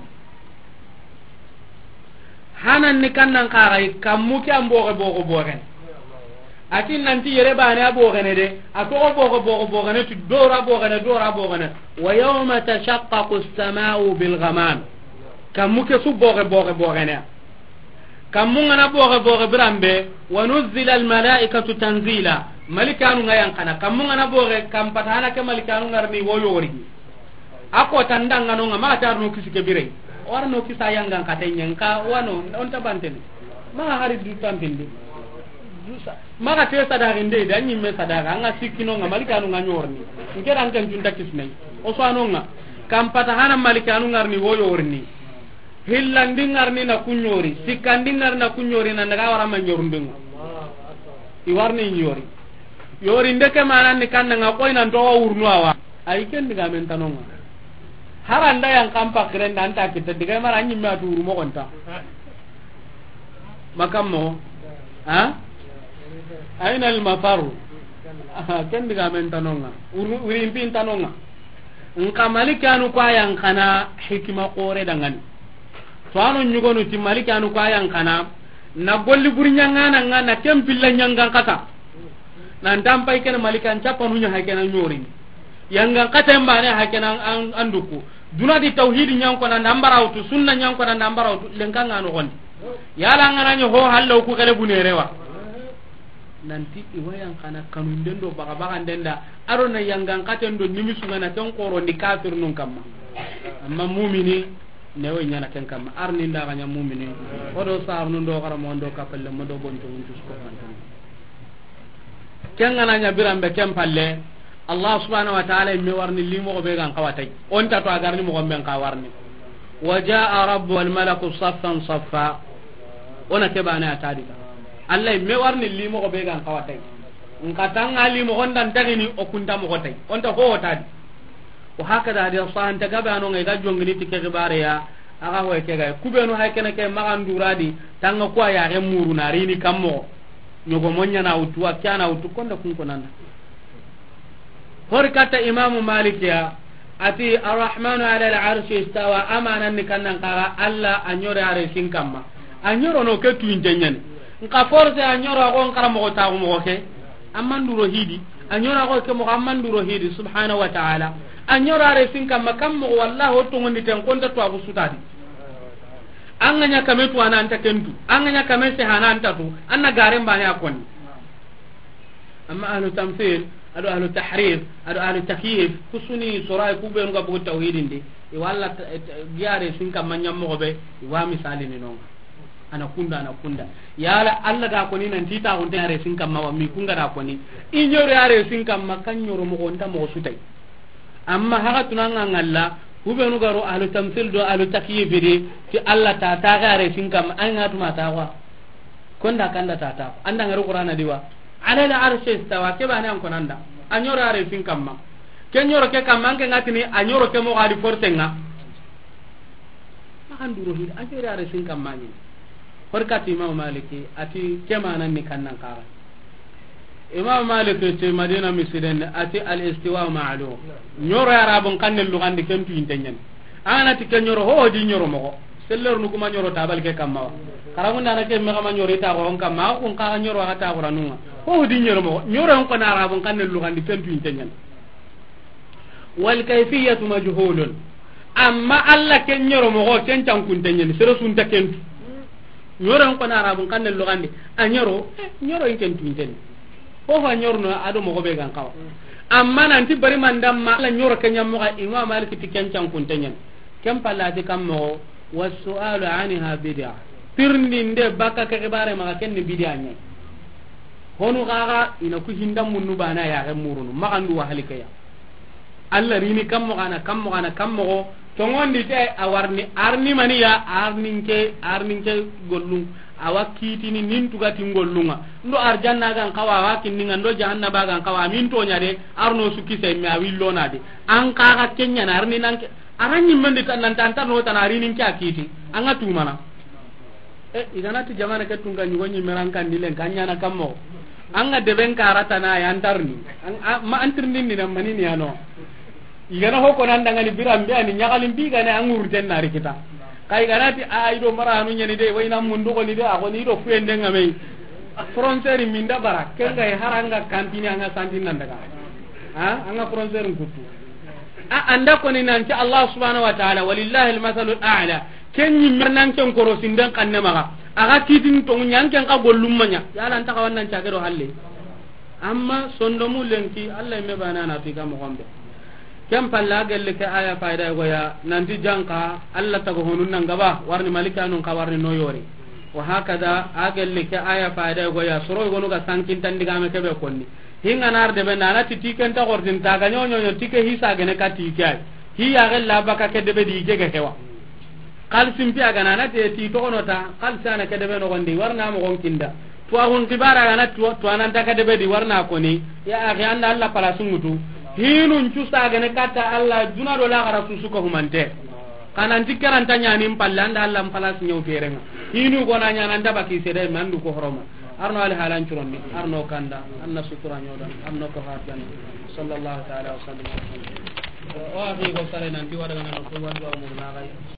hanan ni kannan kagai kammu ki ambo go bogo bogen atin nanti yere bane abo gane de ato go bogo bogo bogane tu dora bogane dora bogane wa yawma tashaqqaqu as-samaa'u bil ghamam kammu ke su bogo bogo bogane kammu ngana bogo bogo brambe wa nuzila al malaa'ikatu tanzila malikanu ngayan kana kamunga na boge kam patana ke malikanu ngarni woyori ako tandanga no ngama tarno kisike bire warno kisayanga katenya ka wano on tabantene ma hari du tampindi maka te sadaka inde da nyimme sadaka anga sikino nga malikanu nga nyorni ngera ngan junta kisnai o so anonga kam patana malikanu ngarni woyorni hillandi ngarni na kunyori sikandi ngarni na kunyori na ndaga wara man nyorundinga iwarni nyori yori ndeke manan ni kanna nga koy nan to wurnu awa ay ken diga men tanonga haranda yang kampa keren dan ta kita diga mara nyi ma turu mo konta makammo ha aina al mafaru ken diga men tanonga uri impin tanonga ngka malikanu kwa yang kana hikima qore dangani to anu nyugonu ti malikanu kwa yang kana na golli burnyanga nga na tempilla nyanga kata nan tampai ken malikan capanu nya hakena nyori yanga kata mbane hakena anduku duna di tauhid nyang ko na nambara utu sunna nyang ko na nambara utu lengkanga no gondi yala ngana nyo ho hallo ku kale bunerewa nanti iwayang kana kanun dendo baka baka ndenda arona yanga kata ndo nimisunga na ton koro ndi kafir nun kamma amma mu'mini newe nyana ken kamma arni nda ganya mu'mini odo sar nun do gara mo ndo kapalle mo do bonto untu ko fantan kengana nya birambe kempalle Allah subhanahu wa ta'ala me warni limo ko be gan kawatay on ta to agarni mo gombe ka warni wajaa rabbu wal malaku saffan saffa ona ke bana atadika Allah me warni limo ko be gan kawatay on katanga limo hondan tagini o kunta mo ko tay on ta ho tadi o hakada dia sahan ta gabe anu ngai ga jongini tike gibare ya aga ho ke ga kubenu hay kene ke maganduradi tanga ko ya re muru na rini kammo nyogo monya na utu akana utu konda kun konanda hor kata imam malik ya ati arrahmanu ala al-arshi istawa amana ni kannan kara alla anyore are sinkamma anyoro no ke tuinjenyen nka force anyoro ko ngara mo ta mo ke amanduro hidi anyoro ko ke mo amanduro hidi subhanahu wa ta'ala anyoro are sinkamma kam mo wallahu to ngondi ten konta to abu sutadi anganya kametu ananta kentu anganya kamese hananta tu anna gare mbane akoni amma ahlu tamthil ado ahlu tahrif ado ahlu takyif kusuni suray ku be nga bugu tauhidindi e walla giare sin kam manyam mo be wa misali ni non ana kunda ana kunda yala alla da ko ni nan tita on tare sin kam ma mi kunga da ko ni inyore are sin kam makan nyoro mo on ta mo sutai amma haga tunanga ngalla ku be no garo ahlu tamthil do ahlu takyif di ti alla ta ta gare sin kam an ngatu mata wa konda kanda ta ta anda ngaru qur'ana diwa ala la arshe istawa ke bana an konanda anyoro are fin kamma kenyoro ke kamma ke ngatini anyoro ke mo gadi fortenga makan duro hid anyoro are fin kamma ni horkati imam maliki ati kemana ni kannan kara imam maliki te madina misiden ati al istiwa ma'lum nyoro arabun kannel lugandi kentu intenyen ana ti kenyoro ho di nyoro mo seller nu kuma nyoro tabal ke kamma karamunda na ke me kama nyoro ta ko on kamma ko ka nyoro ga ta qur'anunga ho di nyoro mo nyoro ko na arabun kannel lugandi kentu intenyen wal kayfiyatu majhulun amma alla ken nyoro mo ko ken tan kun tenyen sero sun ta kentu nyoro ko na arabun kannel lugandi a nyoro nyoro ken tu intenyen ho fa nyoro no ado mo ko be gan kaw amma nan ti bari mandam ma la nyoro ken nyam mo ga imam malik ti ken tan kun tenyen kem palati kam mo wasu'alu anha bid'ah tirninde baka ke bare ma ken ni bid'ah nya honu gaga ina ku hindam munnu bana ya ga murunu magandu wa halikeya alla rini kam mo kana kam mo kana kam mo to ngondi te awarni arni maniya arninke arninke gollum awakiti ni nintu gati ngollunga ndo arjanna gan kawa wakin ninga ndo jahannaba gan kawa min to nyade arno sukise mi awillo nade an kaga kenya na arni nanke aranyi mende tan nan tan tan no tan arinin kya kiti anga tumana e igana ti jamana ke tunga nyugo nyi merankan dilen kanya na kammo anga deben karata na ya antarni ma antirni ni nan manini ano igana hoko nan daga ni birambe ani nyagalin biga ne angur ten nari kita kai ganati ay do maranu nyani de wayna mundu ko ni de ako ni do fuende ngame frontiere minda bara kenga haranga kantini anga santin nan daga ha anga frontiere ngutu a anda ko ni nanti Allah subhanahu wa ta'ala walillahi almathalu a'la kenyi mernan ken koro sinden kanne maga aga kitin to nyanken ka gollum manya yala anta ka wannan cagero halle amma sondomu lenki Allah me banana fi kam gombe kem palla gelle ke aya faida go ya nanti janka Allah tago honun nan gaba warni malika nun ka warni no yori wa hakada agelle ke aya faida go ya soro go no ga sankin tan diga me kebe konni hinga nar de be nana titiken ta gordin ta ga nyonyo nyo tike hisa gene ka tikai hi ya gella baka ke de be di ke ke hewa kal simpi aga nana te ti to no ta kal sana ke de be no gondi warna mo gon kinda to agun tibara ga na to to anan ta ka de be di warna ko ni ya akhi anda Allah pala sungutu hinun cusa gane kata Allah duna do la gara susu ko humante kanan tikaran tanya nim pallanda Allah palas nyaw terenga hinu gona nya nan tabaki sede mandu ko horoma arno al halan curonni arno kanda anna sutura nyodan arno ko hatan sallallahu ta'ala wa sallam wa fi go sare nan ti wada nan ko wanda mo na gai